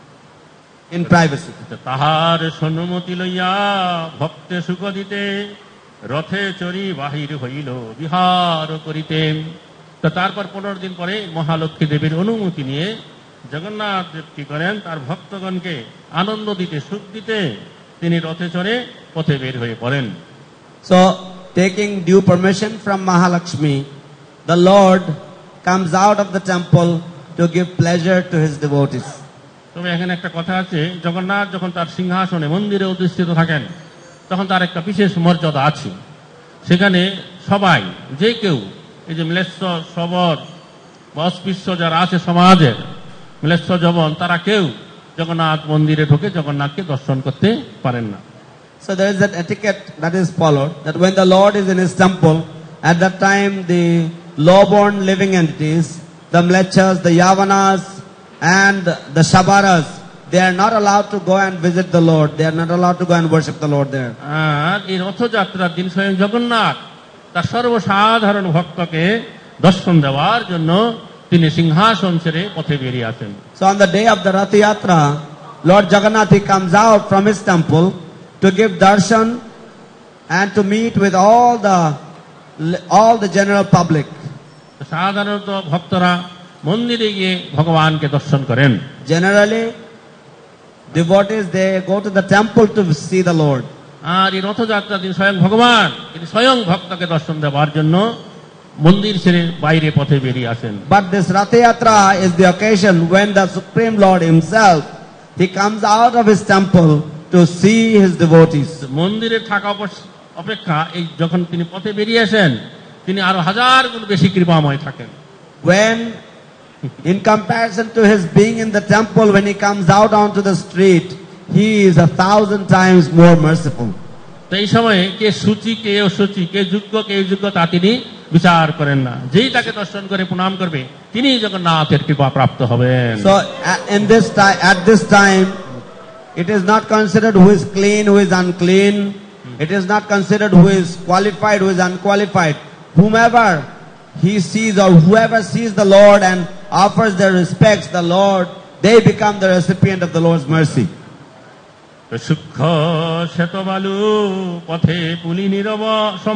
in privacy. তাহার সন্মতি লইয়া ভক্তে সুখ দিতে রথে চড়ি বাহির হইল বিহার করিতে। তো তারপর পনেরো দিন পরে মহালক্ষ্মী দেবীর অনুমতি নিয়ে জগন্নাথ দেব কি করেন, তার ভক্তগণকে আনন্দ দিতে সুখ দিতে তিনি রথে চড়ে পথে বের হয়ে পড়েন। So, taking due permission from Mahalakshmi, the Lord comes out of the temple to give pleasure to His devotees. তবে এখানে একটা কথা আছে, জগন্নাথ যখন তার সিংহাসনে মন্দিরে অধিষ্ঠিত থাকেন তখন তার একটা বিশেষ মর্যাদা আছে। সেখানে সবাই যে কেউ এই যে ম্লেচ্ছ সবর বা অস্পৃশ্য যারা আছে সমাজের ম্লেচ্ছ জবন, তারা কেউ জগন্নাথ মন্দিরে ঢুকে জগন্নাথকে দর্শন করতে পারেন না। So there is that etiquette that is followed, that when the Lord is in His temple, at that time the low-born living entities, the mlechas, the yavanas, and the shabaras, they are not allowed to go and visit the Lord. They are not allowed to go and worship the Lord there. আর এই রথযাত্রার দিন স্বয়ং জগন্নাথ তার সর্বসাধারণ ভক্তকে দর্শন দেওয়ার জন্য তিনি সিংহাসন ছেড়ে পথে বেরিয়ে আসেন। So on the day of the Rath Yatra, Lord Jagannath, He comes out from His temple to give darshan and to meet with all the all the general public. সাধারণত ভক্তরা মন্দিরে গিয়ে ভগবানকে দর্শন করেন। Generally, devotees, they go to the temple to see the Lord. আর এই রথযাত্রার দিন স্বয়ং ভগবান তিনি স্বয়ং ভক্তকে দর্শন দেওয়ার জন্য মন্দির ছেড়ে বাইরে পথে বেরিয়ে আসেন। But this Rath Yatra is the occasion when the Supreme Lord Himself, He comes out of His temple to see His devotees. মন্দিরে থাকা অপস- অপেক্ষা এই যখন তিনি পথে বেরিয়ে আসেন তিনি আরো হাজার গুণ বেশি কৃপাময় থাকেন। When, in comparison to His being in the temple, when He comes out onto the street, He is a thousand times more merciful. তো এই সময়ে কে সূচি কে অসুচি, কে যোগ্য কে যোগ্য তা তিনি বিচার করেন না। যেই তাকে দর্শন করে প্রণাম করবে তিনি জগন্নাথের কৃপা প্রাপ্ত হবেন। So a- in this time, at this time, it is not considered who is clean, who is unclean. It is not considered who is qualified, who is unqualified. Whomever he sees or whoever sees the Lord and offers their respects, the Lord, they become the recipient of the Lord's mercy. সূক্ষ্ম শ্বেত বালু পথে পুলি নীরব সম,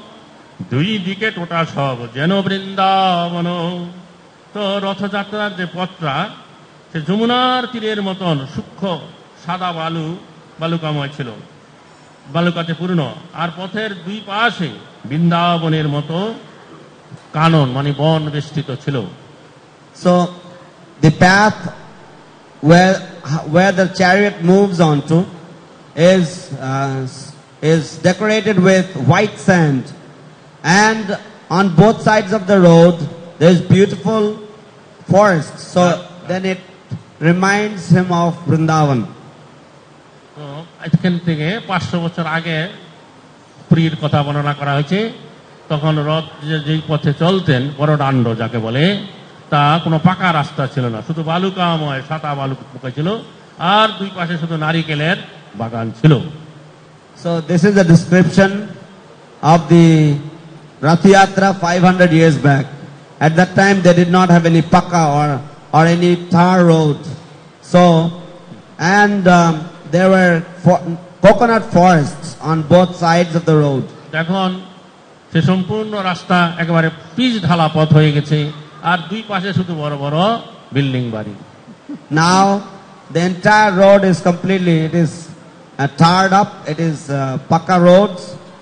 দুই দিকে টোটা সব যেন বৃন্দাবন। তো রথযাত্রার যে পথটা সে যমুনার তীরের মতন সূক্ষ্ম সাদা বালু বালুকাময় ছিল, বালুকাতে পূর্ণ। আর পথের দুই পাশে বৃন্দাবনের মতো কানন মানে বন বেষ্টিত ছিল। So the path where where the chariot moves onto is uh, is decorated with white sand, and on both sides of the road there is beautiful forest. So then it reminds him of Vrindavan. তো এখান থেকে পাঁচশো বছর আগে পুরীর কথা বর্ণনা করা হয়েছে। তখন রথ যে- যেই পথে চলতেন বড়দাণ্ড যাকে বলে, তা কোনো পাকা রাস্তা ছিল না, শুধু বালুকাময় সাদা বালু ছিল, আর দুই পাশে শুধু নারিকেলের বাগান ছিল। So this is a description of the Rath Yatra five hundred years back. At that time they did not have any pakka or or any tar road. So and um, there were fo- coconut forests on both sides of the road. এখন সে সম্পূর্ণ রাস্তা একেবারে pitch ঢালা পথ হয়ে গেছে, আর দুই পাশে শুধু বড় বড় বিল্ডিং বাড়ি। Now the entire road is completely, it is uh, tarred up, it is uh, pakka roads,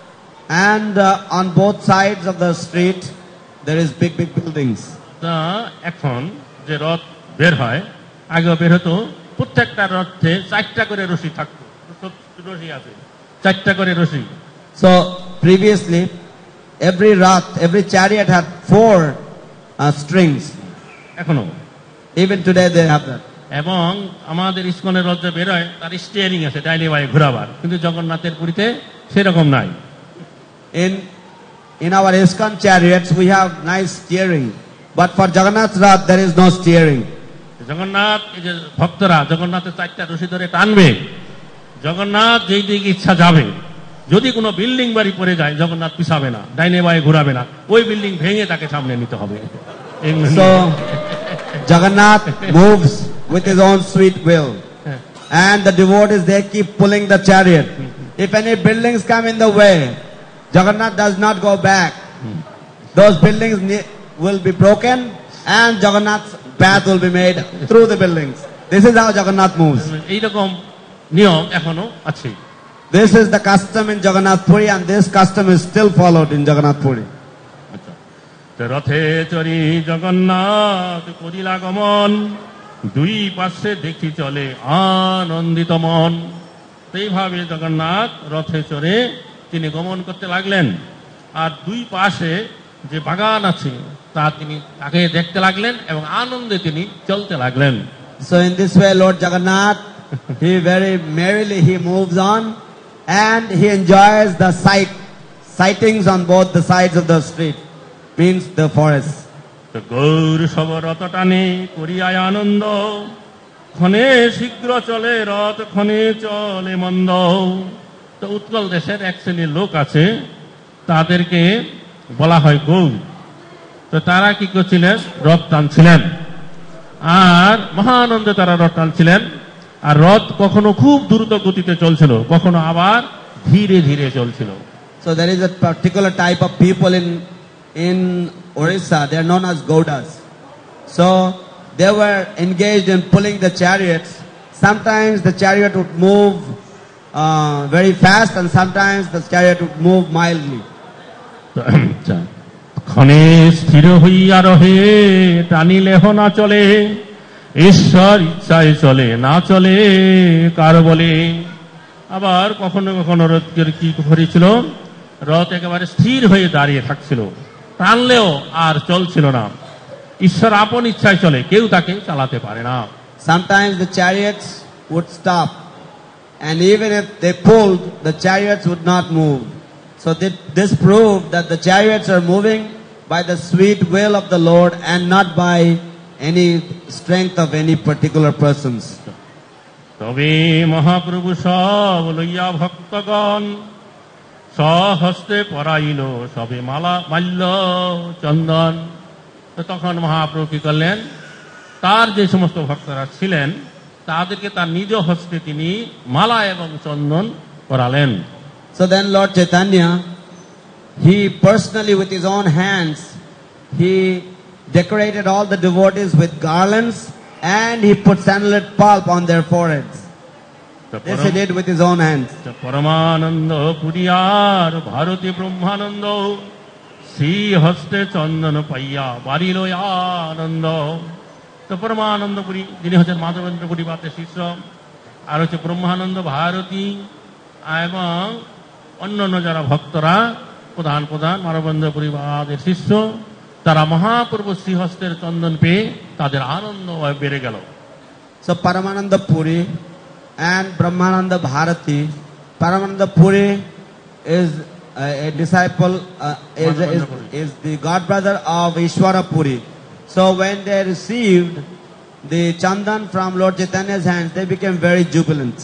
and uh, on both sides of the street there is big big buildings. তা এখন যে রথ বের হয়, আগেও বের হতো, প্রত্যেকটা রথে চারটা করে রশি থাকতো, রশি আছে চারটা করে রশি। So previously every rath, every chariot had four uh, strings. এখনো Even today they have that. এবং আমাদের ইসকনের রথ যে বের হয় তার স্টিয়ারিং আছে ডাইনে বাই ঘোরাবার, কিন্তু জগন্নাথের পুরীতে সেরকম নাই। In in our ISKCON chariots we have nice steering, but for Jagannath Rath there is no steering. Jagannath এই যে ভক্তরা জগন্নাথের চারটা রশি ধরে টানবে, জগন্নাথ যেই দিকে ইচ্ছা যাবে। যদি কোনো বিল্ডিং বাড়ি পড়ে যায় জগন্নাথ পিছাবে না, ডাইনে বাই ঘোরাবে না, ওই বিল্ডিং ভেঙে তাকে সামনে নিতে হবে। So Jagannath moves with his own sweet will, and the devotees they keep pulling the chariot. If any buildings come in the way, Jagannath does not go back. Those buildings ne- will be broken, and Jagannath's path will be made through the buildings. This is how Jagannath moves. এইরকম নিয়ম এখনো আছে। This is the custom in Jagannath Puri, and this custom is still followed in Jagannath Puri. আচ্ছা, তো রথে চড়ি জগন্নাথ করিলা গমন, দুই পাশে দেখি চলে আনন্দিত মন। তো এইভাবে জগন্নাথ রথে চড়ে তিনি গমন করতে লাগলেন, আর দুই পাশে যে বাগান আছে তা তিনি তাকে দেখতে লাগলেন এবং আনন্দে তিনি চলতে লাগলেন। So in this way, Lord Jagannath, he very merrily he moves on, and he enjoys the sight, sightings on both the sides of the street, means the forest. তো গৌর সব রথ টানে করিয়ায় আনন্দ, ক্ষণে শীঘ্র চলে রথ ক্ষণে চলে মন্দ। তো উৎকল দেশের এক শ্রেণীর লোক আছে, তাদেরকে বলা হয় গৌর। তো তারা কি করছিলেন, রথ টানছিলেন, আর মহানন্দে তারা রথ টানছিলেন। আর রথ কখনো খুব দ্রুত গতিতে চলছিল, কখনো আবার ধীরে ধীরে চলছিল। So there is a particular type of people in in Orissa. They are known as Gaudas. So they were engaged in pulling the chariots. Sometimes the chariot would move uh, very fast, and sometimes the chariot would move mildly. আচ্ছা, ক্ষণে স্থির হইয়া রহে টানিলেহ না চলে, ঈশ্বর ইচ্ছায় চলে না চলে কার বলে। আবার কখনো কখনো রথের কি করেছিল, রথ একেবারে স্থির হয়ে দাঁড়িয়ে থাকছিল, টানলেও আর চলছিল না। ঈশ্বর আপন ইচ্ছায় চলে, কেউ তাকে চালাতে পারে না। Sometimes the chariots would stop, and even if they pulled, the chariots would not move. So thi- this proved that the chariots are moving by the sweet will of the Lord and not by any strength of any particular persons. তবে মহাপ্রভু সব লইয়া ভক্তগণ স্বহস্তে পরাইল সবে মালা মাল্য চন্দন। তো তখন মহাপ্রভু কি করলেন, তার যে সমস্ত ভক্তরা ছিলেন তাদেরকে তার নিজ হস্তে তিনি মালা এবং চন্দন পরালেন। So then Lord Chaitanya, he personally with his own hands, he decorated all the devotees with garlands and he put sandalwood pulp on their foreheads. তো This he did with his own hands. তো পরমানন্দ পুরিয়ার ভারতী ব্রহ্মানন্দ শ্রী হস্তে চন্দন পাইয়া বাড়িল আনন্দ। তো পরমানন্দ পুরী যিনি হচ্ছেন মাধবেন্দ্র পুরী বাতের শিষ্য, আর হচ্ছে ব্রহ্মানন্দ ভারতী এবং অন্যান্য যারা ভক্তরা প্রধান প্রধান মাধবেন্দ্র পুরী বাদের শিষ্য, তারা মহাপ্রভু শ্রীহস্তের চন্দন পেয়ে তাদের আনন্দ বেড়ে গেল। So Paramananda Puri and Brahmananda Bharati. Paramananda Puri is a, a disciple, uh, is, is, is the godbrother of Ishwara Puri. So when they received the chandan from Lord Chaitanya's hands, they became very jubilant.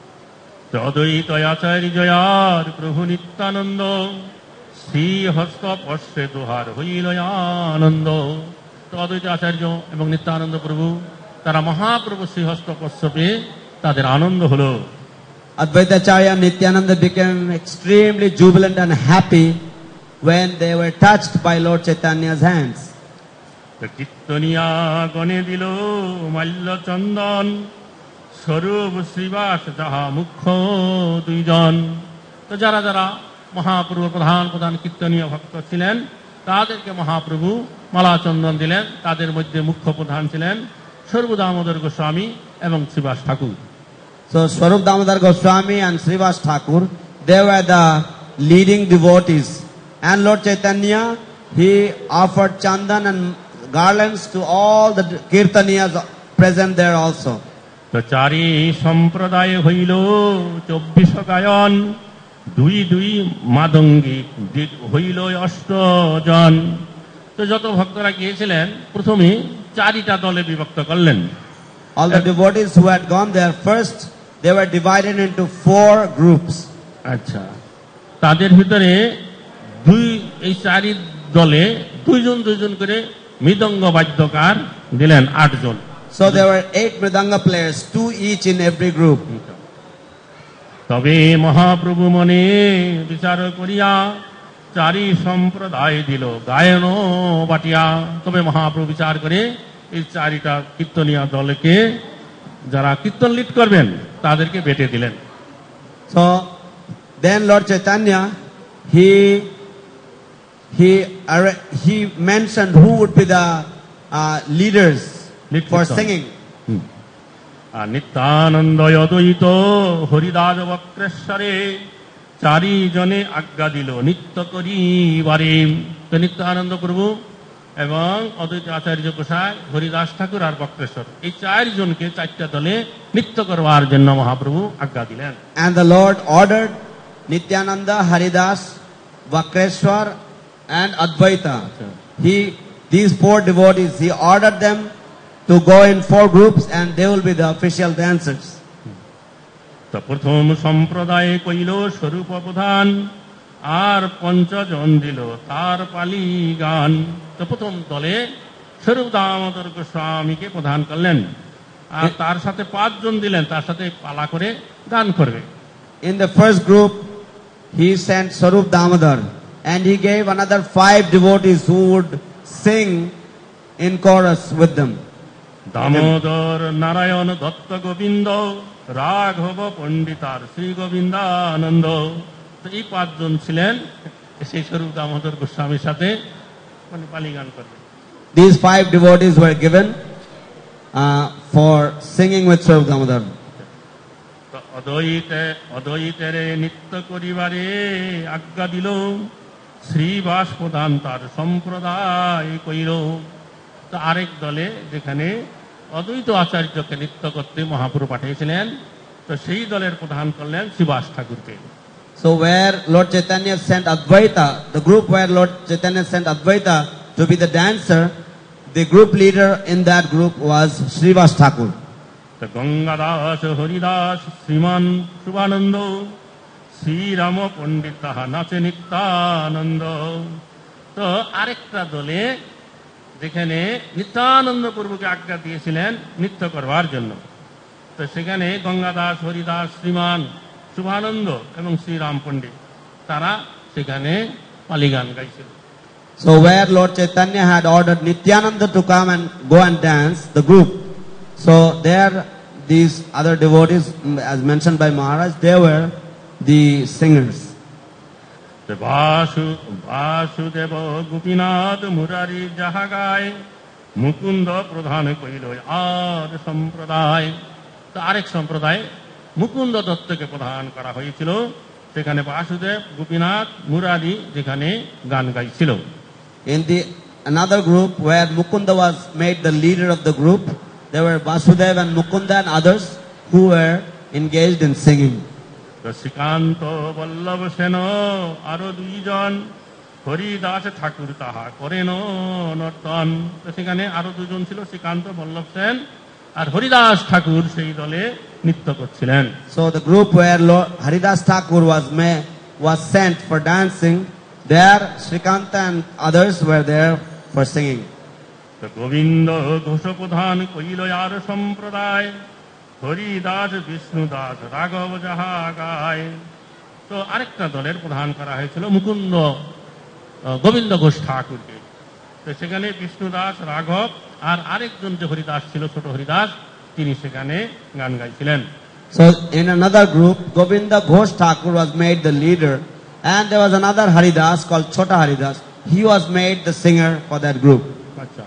অদ্বৈত আচার্যয়ার প্রভু নিত্যানন্দ শ্রী হস্ত পশ্বে দোহার হইল আনন্দ। তো অদ্বৈত আচার্য এবং নিত্যানন্দ প্রভু তারা মহাপ্রভু শ্রীহস্ত পশ্বে তাদের আনন্দ হলো। Advaita Acharya and Nityananda became extremely jubilant and happy when they were touched by Lord Chaitanya's hands. তো কীর্তনিয়া গণে দিল মাল্য চন্দন স্বরূপ শ্রীবাস যাহা মুখ্য দুইজন। তো যারা যারা মহাপ্রভুর প্রধান প্রধান কীর্তনীয় ভক্ত ছিলেন তাদেরকে মহাপ্রভু মালা চন্দন দিলেন। তাদের মধ্যে মুখ্য প্রধান ছিলেন স্বরূপ দামোদর গোস্বামী এবং শ্রীবাস ঠাকুর। So Swarup Damodar Goswami and Srivas Thakur, they were the leading devotees. And Lord Chaitanya, he offered chandan and garlands to all the kirtaniyas present there also. তো চারি সম্প্রদায় হইল চব্বিশ গায়ন, দুই দুই মাদঙ্গী হইল অষ্টজন। তো যত ভক্তরা গিয়েছিলেন প্রথমে চারিটা দলে বিভক্ত করলেন। All the devotees who had gone there first, they were divided into four groups. আচ্ছা, তাদের ভিতরে দুই এই চারি দলে দুইজন দুইজন করে মৃদঙ্গ বাদ্যকার দিলেন আটজন। So there were eight mridanga players, two each in every group. তবে মহাপ্রভু মনে বিচার করিয়া চারি সম্প্রদায় দিল গায়ন বাটিয়া। তবে মহাপ্রভু বিচার করে এই চারিটা কীর্তনীয় দলকে যারা কীর্তন লিড করবেন তাদেরকে বেটে দিলেন। So then Lord Chaitanya, he he arra- he mentioned who would be the uh, leaders Lead for kirtan. singing. আর নিত্যানন্দ অদ্বৈত হরিদাস বক্রেশ্বরে চারি জনে আজ্ঞা দিল নৃত্য করিবারে। তো নিত্যানন্দ প্রভু এবং অদ্বৈত আচার্য গোসাই, হরিদাস ঠাকুর আর বক্রেশ্বর, এই চারজনকে চারটা দলে নৃত্য করবার জন্য মহাপ্রভু আজ্ঞা দিলেন। And the Lord ordered Nityananda, Haridas, Vakreshwar and Advaita. He, these four devotees, he ordered them to go in four groups and they will be the official dancers. তো প্রথম সম্প্রদায় কইল স্বরূপ প্রধান, আর পঞ্চজন দিল তার পালি গান। তো প্রথম দলে স্বরূপ দামোদর গোস্বামীকে প্রধান করলেন, আর তার সাথে পাঁচজন দিলেন তার সাথে পালা করে গান করবে। In the first group, he sent Swarup Damodar and he gave another five devotees who would sing in chorus with them. Damodar Narayan Dutta Govinda রাঘব পণ্ডিতার শ্রী গোবিন্দানন্দ। তো এই পাঁচজন ছিলেন সেই স্বরূপ দামোদর গোস্বামীর সাথে মানে পালি গান করবে। These five devotees were given uh, for singing with Swarup Damodar. তো অদ্বৈতে অদ্বৈতের নৃত্য করিবারে আজ্ঞা দিল, শ্রীবাস প্রধান তার সম্প্রদায় কইল। তো আরেক দলে যেখানে অদ্বৈত আচার্যকে নৃত্য করতে মহাপ্রভু পাঠিয়েছিলেন তো সেই দলের প্রধান করলেন শ্রীবাস ঠাকুরকে। So where Lord Chaitanya sent Advaita, the group where Lord Chaitanya sent Advaita to be the dancer, the group leader in that group was Srivas Thakur. তো গঙ্গাদাস, হরিদাস, শ্রীমান শুভানন্দ, শ্রীরাম পণ্ডিত তাহা নাচে নিত্যানন্দ। তো আরেকটা দলে যেখানে নিত্যানন্দ প্রভুকে আজ্ঞা দিয়েছিলেন নৃত্য করবার জন্য, তো সেখানে গঙ্গাদাস, হরিদাস, শ্রীমান শুভানন্দ এবং শ্রীরাম পণ্ডিত তারা সেখানে পালি গান গাইছিল। So where Lord Chaitanya had ordered Nityananda to come and go and dance, the group, so there these other devotees, as mentioned by Maharaj, they were the singers. Basu Basudeb Gopinath Murari যাহা গায়, মুকুন্দ প্রধান কইল আর সম্প্রদায়। তো আরেক সম্প্রদায় মুকুন্দ দত্তকে প্রধান করা হয়েছিল, সেখানে বাসুদেব, গোপীনাথ, মুরারি যেখানে গান গাইছিল। In the another group where Mukunda was made the leader of the group, there were Vasudev and Mukunda and others who were engaged in singing. তো শ্রীকান্ত বল্লভ সেন আরো দুইজন, হরিদাস ঠাকুর তাহা করেন নর্তন। তো সেখানে আরো দুজন ছিল, শ্রীকান্ত বল্লভ সেন আর হরিদাস ঠাকুর সেই দলে নৃত্য করছিলেন। So the group where Lord Haridas Thakur was may, was sent for dancing, there Srikanta and others were there for singing. তো গোবিন্দ ঘোষ প্রধান কইল আর সম্প্রদায়, হরিদাস বিষ্ণুদাস রাঘব যাহা গায়। তো আরেকটা দলের প্রধান করা হয়েছিল মুকুন্দ গোবিন্দ ঘোষ ঠাকুরকে। তো সেখানে বিষ্ণুদাস, রাঘব আর আরেকজন যে হরিদাস ছিল, ছোট হরিদাস, তিনি সেখানে গান গাইছিলেন। So in another group, Govinda Ghosh Thakur was made the leader, and there was another Haridas called Chota Haridas. He was made the singer for that group. আচ্ছা,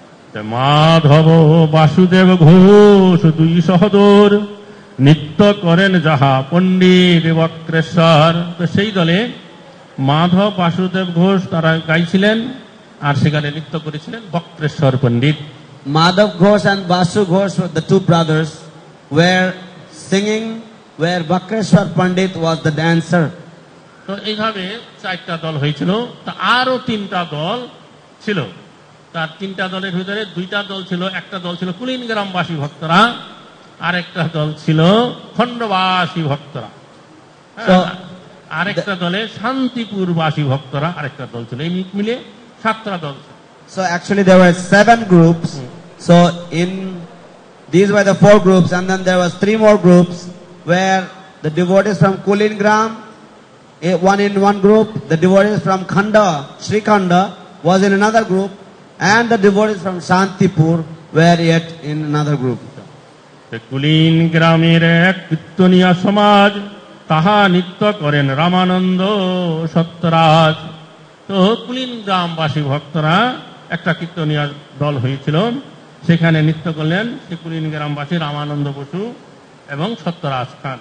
মাধব বাসুদেব ঘোষ দুই সহদর, নৃত্য করেন যাহা পণ্ডিত বক্রেশ্বর। তো সেই দলে মাধব, বাসুদেব ঘোষ তারা গাইছিলেন, আর সেখানে নৃত্য করেছিলেন বক্রেশ্বর পণ্ডিত। Madhav Ghosh and Vasu Ghosh, the two brothers, were singing, where Bakreshwar Pandit was the dancer. তো এইভাবে চারটা দল হয়েছিল। তা আরো তিনটা দল ছিল। তার তিনটা দলের ভিতরে দুইটা দল ছিল, একটা দল ছিল কুলিন গ্রামবাসী ভক্তরা, আর একটা দল ছিল খণ্ডবাসী ভক্তরা, So- আরেকটা দলে শান্তিপুরবাসী ভক্তরা আরেকটা দল ছিল। এই মিলে সাতটা দল ছিল। So actually there were seven groups. So in these were the four groups, and then there was three more groups where the devotees from Kulingram, eh, one in one group, the devotees from Khanda, Sri Khanda was in another group, and the devotees from Shantipur were yet in another group. তো কুলিন গ্রামের এক কীর্তনিয়া সমাজ, তাহা নৃত্য করেন রামানন্দ সত্যরাজ। তো cooling গ্রামবাসী ভক্তরা একটা কীর্তনিয়া দল হয়েছিল, সেখানে নৃত্য করলেন সে কুলিন গ্রামবাসী রামানন্দ বসু এবং সত্যরাজ খান।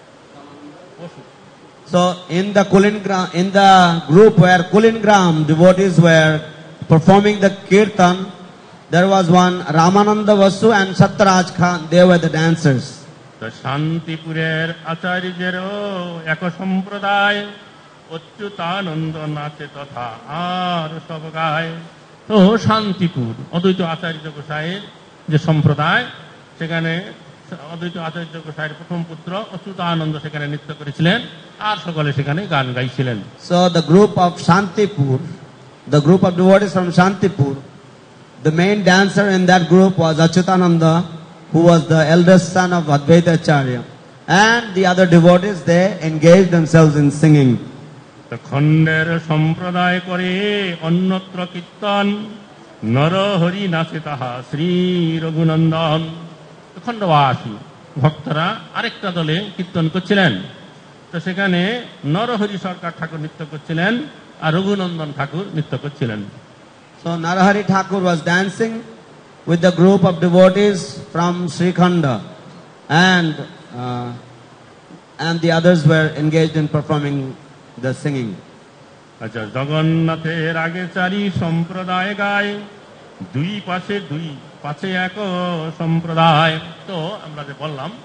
So in the Kulingram, in the group where Kulingram devotees were performing the kirtan, there was one Ramananda Vasu and Satraj Khan. They were the dancers. তো শান্তিপুরের আচার্যেরও এক সম্প্রদায়, অচ্যুতানন্দ নাচে তথা আর সব গায়। তো শান্তিপুর অদ্বৈত আচার্য গোসাইয়ের যে সম্প্রদায়, সেখানে অদ্বৈত আচার্য গোসাইয়ের প্রথম পুত্র অচ্যুতানন্দ সেখানে নৃত্য করেছিলেন, আর সকলে সেখানে গান গাইছিলেন। So the group of Shantipur, the group of devotees from Shantipur, the main dancer in that group was Achyutananda, who was the eldest son of Advaita Acharya. And the other devotees, they engaged themselves in singing. তো খণ্ডের সম্প্রদায় করে অন্যত্র কীর্তন, নরহরি নাচে তাহা শ্রী রঘুনন্দন। খণ্ডবাসী ভক্তরা আরেকটা দলে কীর্তন করছিলেন, তো সেখানে নরহরি সরকার ঠাকুর নৃত্য করছিলেন আর রঘুনন্দন ঠাকুর নৃত্য করছিলেন। So Narahari Thakur was dancing with the group of devotees from Sri Khanda, and uh, and the others were engaged in performing the singing. আচ্ছা, জগন্নাথের আগে চারি সম্প্রদায় গায়, দুই পাশে দুই পাশে এক সম্প্রদায়। তো আমরা যে বললাম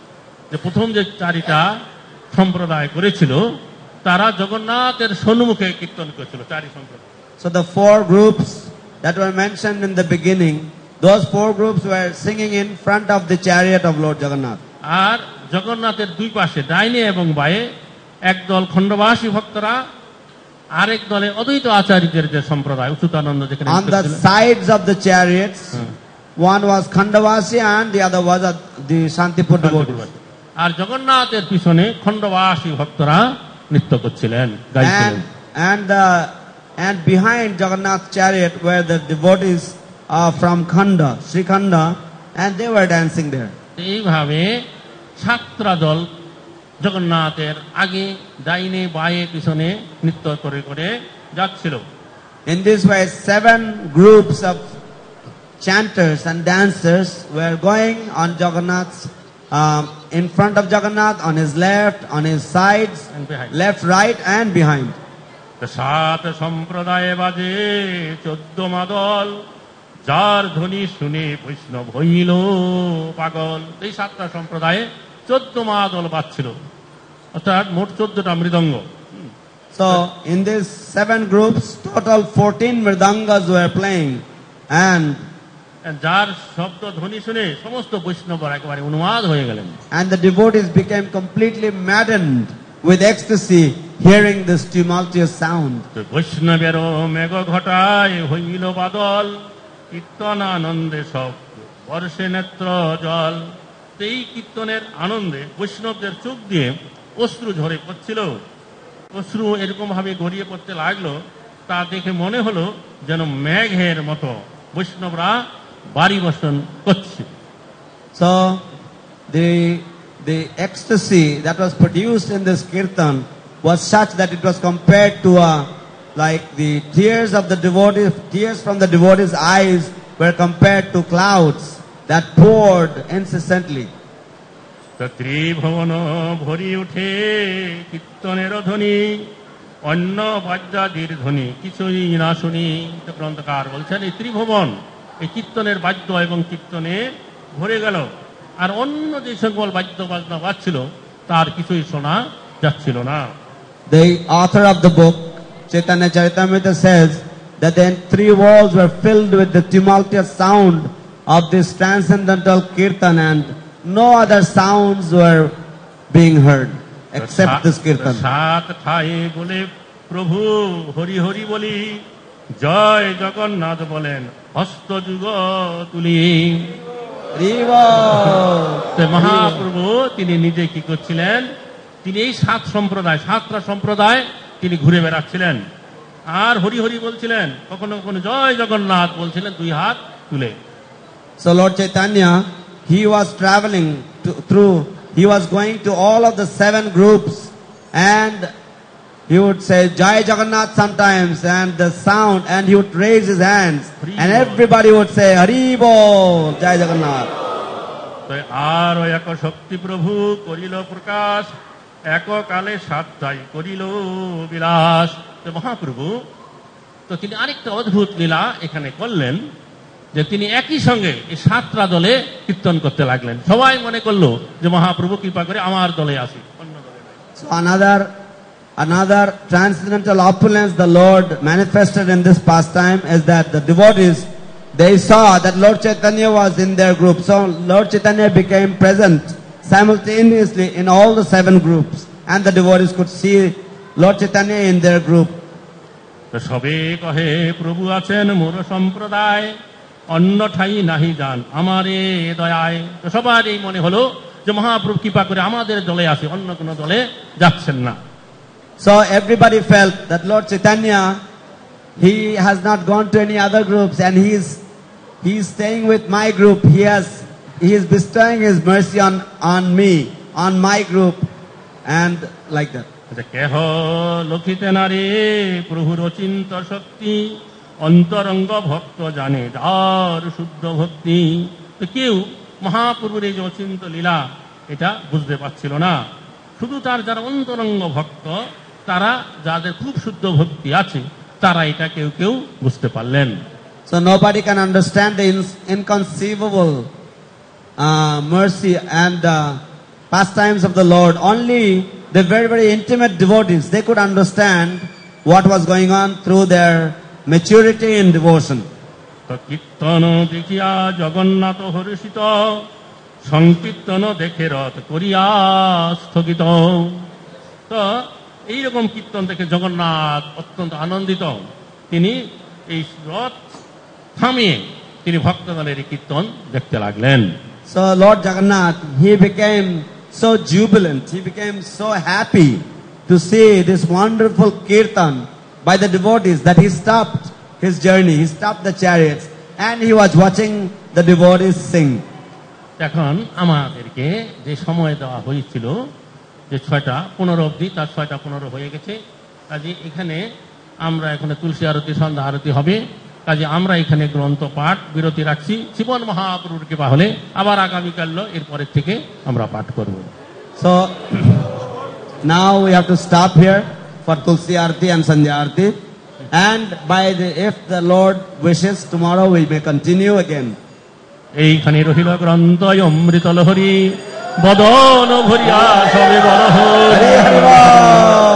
যে প্রথম যে চারিটা সম্প্রদায় করেছিল তারা জগন্নাথের সম্মুখে কীর্তন করেছিল চারি সম্প্রদায়। So the four groups that were mentioned in the beginning, those four groups were singing in front of the chariot of Lord Jagannath. আর জগন্নাথের দুই পাশে ডাইনে এবং বায়ে একদল খণ্ডবাসী ভক্তরা, আরেক দলে অদ্বৈত আচার্যদের যে সম্প্রদায় উচ্চতানন্দ যেখানে On the sides of the chariots, one was Khandavasi and the other was uh, the Shantipur devotees. আর জগন্নাথের পিছনে খণ্ডবাসী ভক্তরা নৃত্য করছিলেন, গাইছিলেন। And and the and behind Jagannath's chariot were the devotees uh, from Khanda, Sri Khanda, and they were dancing there. এইভাবে সাতটা দল জগন্নাথের আগে ডাইনে বায়ে পিছনে নৃত্য করে করে যাচ্ছিল। In this way, seven groups of chanters and dancers were going on Jagannath's, um, in front of Jagannath, on his left, on his sides, And behind. left, right, and behind. সাত সম্প্রদায়ে বাজে চোদ্দ মাদল, যার ধ্বনি শুনে বৈষ্ণব হইল পাগল। এই সাতটা সম্প্রদায়ে চোদ্দ মাদল বাজছিল, অর্থাৎ মোট চোদ্দটা মৃদঙ্গ। So, in these seven groups, total fourteen mridangas were playing, and যার শব্দ ধ্বনি শুনে সমস্ত বৈষ্ণবরা একেবারে উন্মাদ হয়ে গেলেন। and the devotees became completely maddened with ecstasy, hearing this tumultuous sound. বৈষ্ণবেরও মেঘ ঘটায় হইল বাদল, কীর্তন আনন্দে সব বর্ষে নেত্র জল। এই কীর্তনের আনন্দে বৈষ্ণবদের চোখ দিয়ে অশ্রু ঝরে পড়ছিল। অশ্রু এরকম ভাবে গড়িয়ে পড়তে লাগলো, তা দেখে মনে হলো যেন মেঘের মতো বৈষ্ণবরা বাড়ি বর্ষণ করছে। So, the the ecstasy that was produced in this kirtan was such that it was compared to a, like the tears of the devotees, tears from the devotees' eyes were compared to clouds that poured incessantly. ত্রিভুবন ভরি উঠে কীর্তনের ধ্বনি, অন্য বাদ্যাদির ধ্বনি কিছুই না শুনি। গ্রন্থকার বলছেন এই ত্রিভুবন এই কীর্তনের বাদ্য এবং কীর্তনে ভরে গেল, আর অন্য যে সকল বাদ্য বাজনা বাজছিল তার কিছুই শোনা যাচ্ছিল না। The author of the book, Chaitanya Charitamrita, says that then three walls were filled with the tumultuous sound of this transcendental kirtan, and no other sounds were being heard except this kirtan. সাত ঠাই বলে প্রভু হরি হরি বলি, জয় জগন্নাথ বলেন হস্ত যুগ তুলি। Riva! Mahaprabhu তিনি নিজে কি করছিলেন, তিনি এই সাত সম্প্রদায় সাতটা সম্প্রদায় তিনি ঘুরে বেড়াচ্ছিলেন আর হরি হরি বলছিলেন, কখনো কখনো জয় জগন্নাথ বলছিলেন দুই হাত তুলে। So Lord Chaitanya, he was traveling to, through, he was going to all of the seven groups, and he would say Jai Jagannath sometimes, and the sound, and he would raise his hands, and everybody would say Hari Bol, Jai Jagannath. আর এক শক্তি প্রভু করিল প্রকাশ, এক কালে সাতটাই করিল বিলাস। তো মহাপ্রভু তো তিনি আরেকটা অদ্ভুত লীলা এখানে করলেন, যে তিনি একই সঙ্গে এই সাতটা দলে কীর্তন করতে লাগলেন। সবাই মনে করলো যে মহাপ্রভু কৃপা করে আমার দলে আসি, অন্য দলে নাই। So another, another transcendental opulence the Lord manifested in this pastime is that the devotees, they saw that Lord Chaitanya was in their group. So Lord Chaitanya became present simultaneously in all the seven groups, and the devotees could see Lord Chaitanya in their group. তো সবে কহে প্রভু আছেন মোর সম্প্রদায়, অন্য ঠাই নাহি যান আমারে দয়ায়। তো সবার এই মনে হলো যে মহাপ্রভু কৃপা করে আমাদের দলে আসে, অন্য কোন দলে যাচ্ছেন না। So everybody felt that Lord Chaitanya, he has not gone to any other groups, and he is he is staying with my group. He has he is bestowing his mercy on on me, on my group, and like that. কেহ লক্ষিতে নারে প্রভুর অচিন্ত শক্তি, অন্তরঙ্গ ভক্ত জানে যার শুদ্ধ ভক্তি। তো কেউ মহাপ্রভুর এই যে অচিন্ত লীলা এটা বুঝতে পারছিল না, শুধু তার যারা অন্তরঙ্গ ভক্ত, তারা যাদের খুব শুদ্ধ ভক্তি আছে, তারা এটা কেউ কেউ বুঝতে পারলেন। So nobody can understand the in- inconceivable uh, mercy and uh, pastimes of the Lord, only the very, very intimate devotees, they could understand what was going on through their maturity in devotion. তো কীর্তন দেখিয়া জগন্নাথ হর্ষিত, সংকীর্তন দেখে রথ করিয়া স্থগিত। তো এইরকম কীর্তন দেখে জগন্নাথ অত্যন্ত আনন্দিত, তিনি এই রথ থামিয়ে তিনি ভক্তগণের এই কীর্তন দেখতে লাগলেন। So Lord Jagannath, he became so jubilant, he became so happy to see this wonderful kirtan by the devotees that he stopped his journey, he stopped the chariots and he was watching the devotees sing. এখন আমাদেরকে যে সময় দেওয়া হয়েছিল যে ছয়টা পনেরো অবধি, তার ছয়টা পনেরো হয়ে গেছে। কাজে এখানে আমরা এখানে তুলসী আরতি, সন্ধ্যা আরতি হবে। কাজে আমরা এখানে গ্রন্থ পাঠ বিরতি রাখছি। জীবন মহাপ্রভুর কৃপা হলে আবার আগামীকাল এরপরের থেকে আমরা পাঠ করব। So now we have to stop here for Tulsi Arti and Sandhya Arti, and by the, if the Lord wishes, tomorrow we may continue again. এইখানে রহিল গ্রন্থ অমৃত লহরী, বদন ভরিয়া সবে বলহ। Hare Hare Bol.